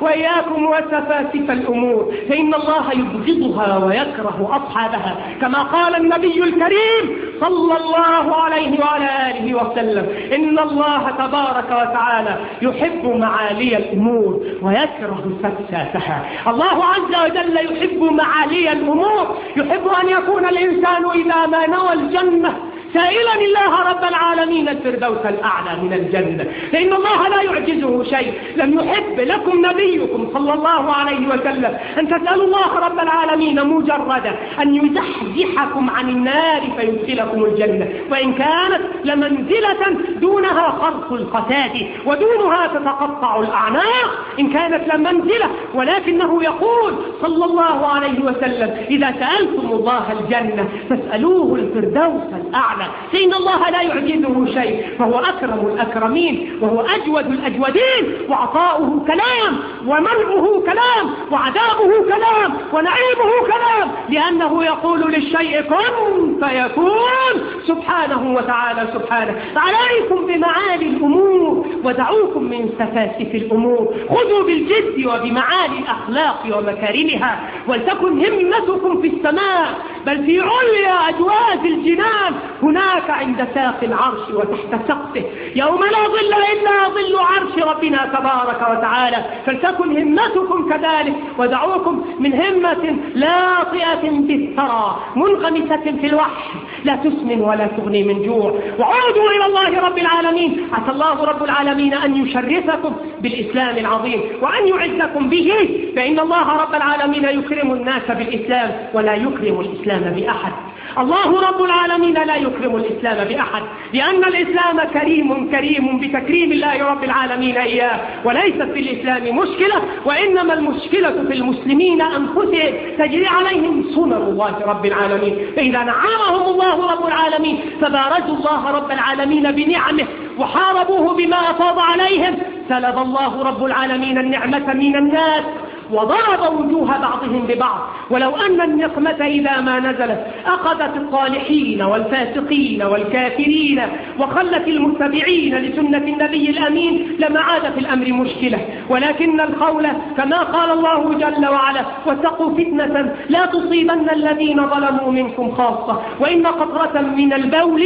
وإياكم وسفاسف الأمور، فإن الله يبغضها ويكره أصحابها، كما قال النبي الكريم صلى الله عليه وعلى آله وسلم: إن الله تبارك وتعالى يحب معالي الأمور ويكره سفسافها. الله عز وجل يحب معالي الأمور، يحب أن يكون الإنسان إذا ما نوى الجنة سائلا الله رب العالمين الفردوس الأعلى من الجنة، فإن الله لا يعجزه شيء. لم يحب لكم نبيكم صلى الله عليه وسلم أن تسألوا الله رب العالمين مجرد أن يزحزحكم عن النار فيدخلكم الجنة، وإن كانت لمنزلة دونها خرق القتاد ودونها تتقطع الأعناق، إن كانت لمنزلة، ولكنه يقول صلى الله عليه وسلم: إذا سألتم الله الجنة فاسألوه الفردوس الأعلى، فإن الله لا يعجزه شيء، فهو أكرم الأكرمين وهو أجود الأجودين، وعطاؤه كلام ومنعه كلام وعذابه كلام ونعيمه كلام، لأنه يقول للشيء كن فيكون سبحانه وتعالى. سبحانه عليكم بمعالي الأمور ودعوكم من سفاسف الأمور، خذوا بالجد وبمعالي الأخلاق ومكارمها، ولتكن همتكم في السماء بل في عليا أجواز الجنان، هناك عند ساق العرش وتحت سقفه، يوم لا ظل إلا ظل عرش ربنا تبارك وتعالى، فلتكن همتكم كذلك، ودعوكم من همة لاطئة بالثرى منغمسة في الوحش، لا تسمن ولا تغني من جوع، وعودوا إلى الله رب العالمين. عسى الله رب العالمين أن يشرفكم بالإسلام العظيم وأن يعزكم به، فإن الله رب العالمين يكرم الناس بالإسلام ولا يكرم الإسلام بأحد. الله رب العالمين لا يكرم الإسلام بأحد، لأن الإسلام كريم كريم بتكريم الله رب العالمين إياه، وليست في الإسلام مشكلة، وإنما المشكلة في المسلمين أنفسهم، تجري عليهم سنن الله رب العالمين، فإذا نعمهم الله رب العالمين فبارزوا الله رب العالمين بنعمه وحاربوه بما أفاض عليهم، سلب الله رب العالمين النعمة من الناس وضرب وجوه بعضهم ببعض. ولو أن النقمة إذا ما نزلت أخذت الصالحين والفاسقين والكافرين وخلت المتبعين لسنة النبي الأمين لما عاد في الأمر مشكلة، ولكن القول كما قال الله جل وعلا: واتقوا فتنة لا تصيبن الذين ظلموا منكم خاصة، وإن قطرة من البول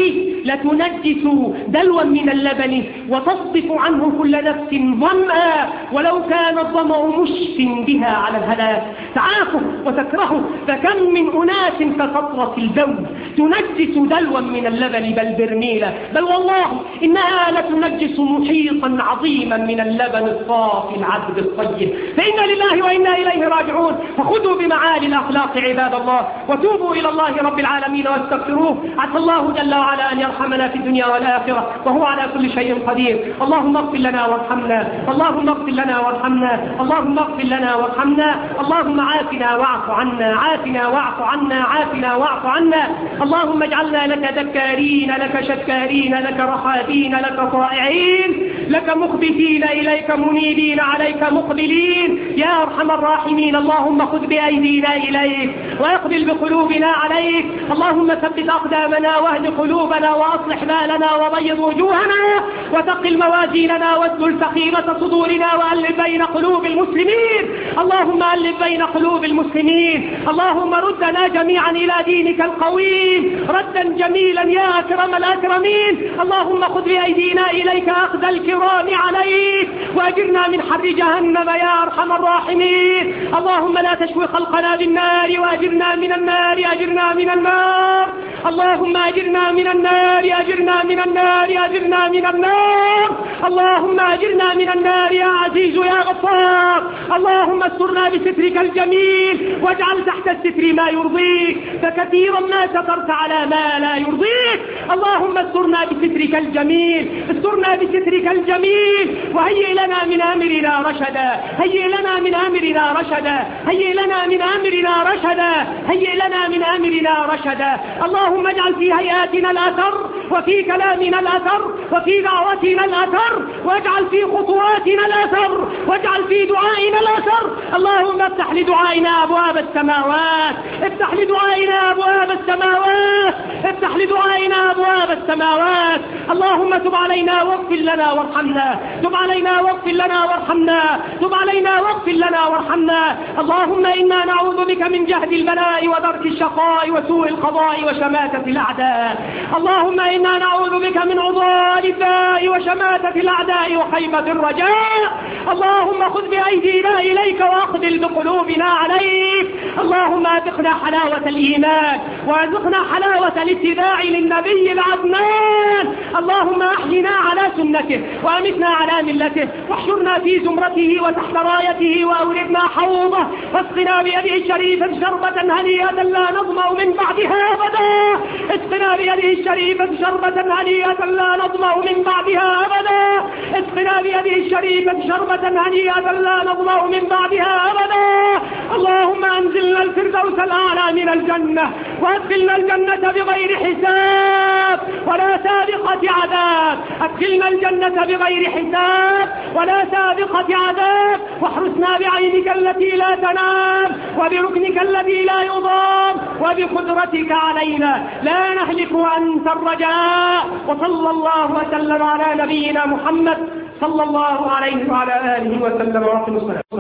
لتنجس دلوا من اللبن وتصدف عنه كل نفس ظمأ ولو كان الظمأ مشف بها على الهلاك. تعافوا وتكرهوا، فكم من أناس كقطرة البول تنجس دلوا من اللبن بل برميلا، بل والله إنها لتنجس محيطا عظيما من اللبن الصافي العذب الطيب. فإنا لله وإنا إليه راجعون، فخذوا بمعالي الأخلاق عباد الله، وتوبوا إلى الله رب العالمين واستغفروه. عسى الله جل وعلا أن يرحمنا في الدنيا والآخرة، وهو على كل شيء قدير. اللهم اغفر لنا وارحمنا، اللهم اغفر لنا وارحمنا، اللهم اغفر لنا وارحمنا، اللهم عافنا واعف عنا، عافنا واعف عنا، عافنا واعف عنا. اللهم اجعلنا لك ذكارين، لك شكارين، لك رحابين، لك طائعين، لك مخبتين إليك منيبين، عليك مقبلين يا أرحم الراحمين. اللهم خذ بأيدينا إليك ويقبل بقلوبنا عليك، اللهم ثبت أقدامنا واهد قلوبنا وأصلح بالنا وبيض وجوهنا وثقل موازيننا واسلل سخيمة صدورنا وألف بين قلوب المسلمين. اللهم ألف بين قلوب المسلمين، اللهم ردنا جميعا إلى دينك القويم ردا جميلا يا أكرم الأكرمين. اللهم خذ بأيدينا إليك أخذ الكرام عليك، وأجرنا من حر جهنم يا أرحم الراحمين. اللهم لا تشوي خلقنا بالنار، وأجرنا من النار، أجرنا من النار. اللهم أجرنا من النار، أجرنا من النار، أجرنا من النار. اللهم أجرنا من النار يا عزيز يا غفار. اللهم استرنا بسترك الجميل، واجعل تحت الستر ما يرضيك، فكثيرا ما سترت على ما لا يرضيك. اللهم استرنا بسترك الجميل، استرنا بسترك الجميل، وهيئ لنا من أمرنا رشدا، هيئ لنا من أمرنا رشدا، هيئ لنا من أمرنا رشدا، هيئ لنا من أمرنا رشدا. اللهم اجعل في هيئاتنا الأثر، وفي كلامنا الأثر، وفي دعوتنا الأثر، واجعل في خطواتنا الأثر، واجعل في دعائنا الأثر. اللهم افتح لدعائنا أبواب السماوات، افتح لدعائنا أبواب السماوات، افتح لدعائنا أبواب السماوات. اللهم تب علينا واغفر لنا وارحمنا، تب علينا واغفر لنا وارحمنا، تب علينا واغفر لنا وارحمنا. اللهم إنا نعوذ بك من جهد البلاء ودرك الشقاء وسوء القضاء وشماتة الأعداء. اللهم إنا نعوذ بك من عضال الداء وشماتة الأعداء وخيبة الرجاء. اللهم خذ بأيدينا إليك وأخذل بقلوبنا عليك. اللهم أذقنا حلاوة الإيمان وأذقنا حلاوة الاتباع للنبي العدنان. اللهم أحينا على سنته وأمتنا على ملته واحشرنا في زمرته وتحت رايته وأوردنا حوضه واسقنا بيده الشريفة شربة هنيئة لا نظمأ من بعدها أبدا. اسقنا بيده الشريفة شربة هنيئة لا نظمأ من بعدها أبدا. اسقنا بيده الشريفة شربة هنيئة لا نظمأ من بعدها أبدا. اللهم أنزلنا الفردوس الأعلى من الجنة وأدخلنا الجنة بغير حساب ولا سابقة عذاب. أدخلنا الجنة بغير حساب ولا سابقة عذاب، واحرسنا بعينك التي لا تنام وبركنك الذي لا يضام وبقدرتك علينا لا نهلك وأنت الرجاء. وصلى الله وسلم على نبينا محمد صلى الله عليه وعلى آله وسلم ورحمه الله.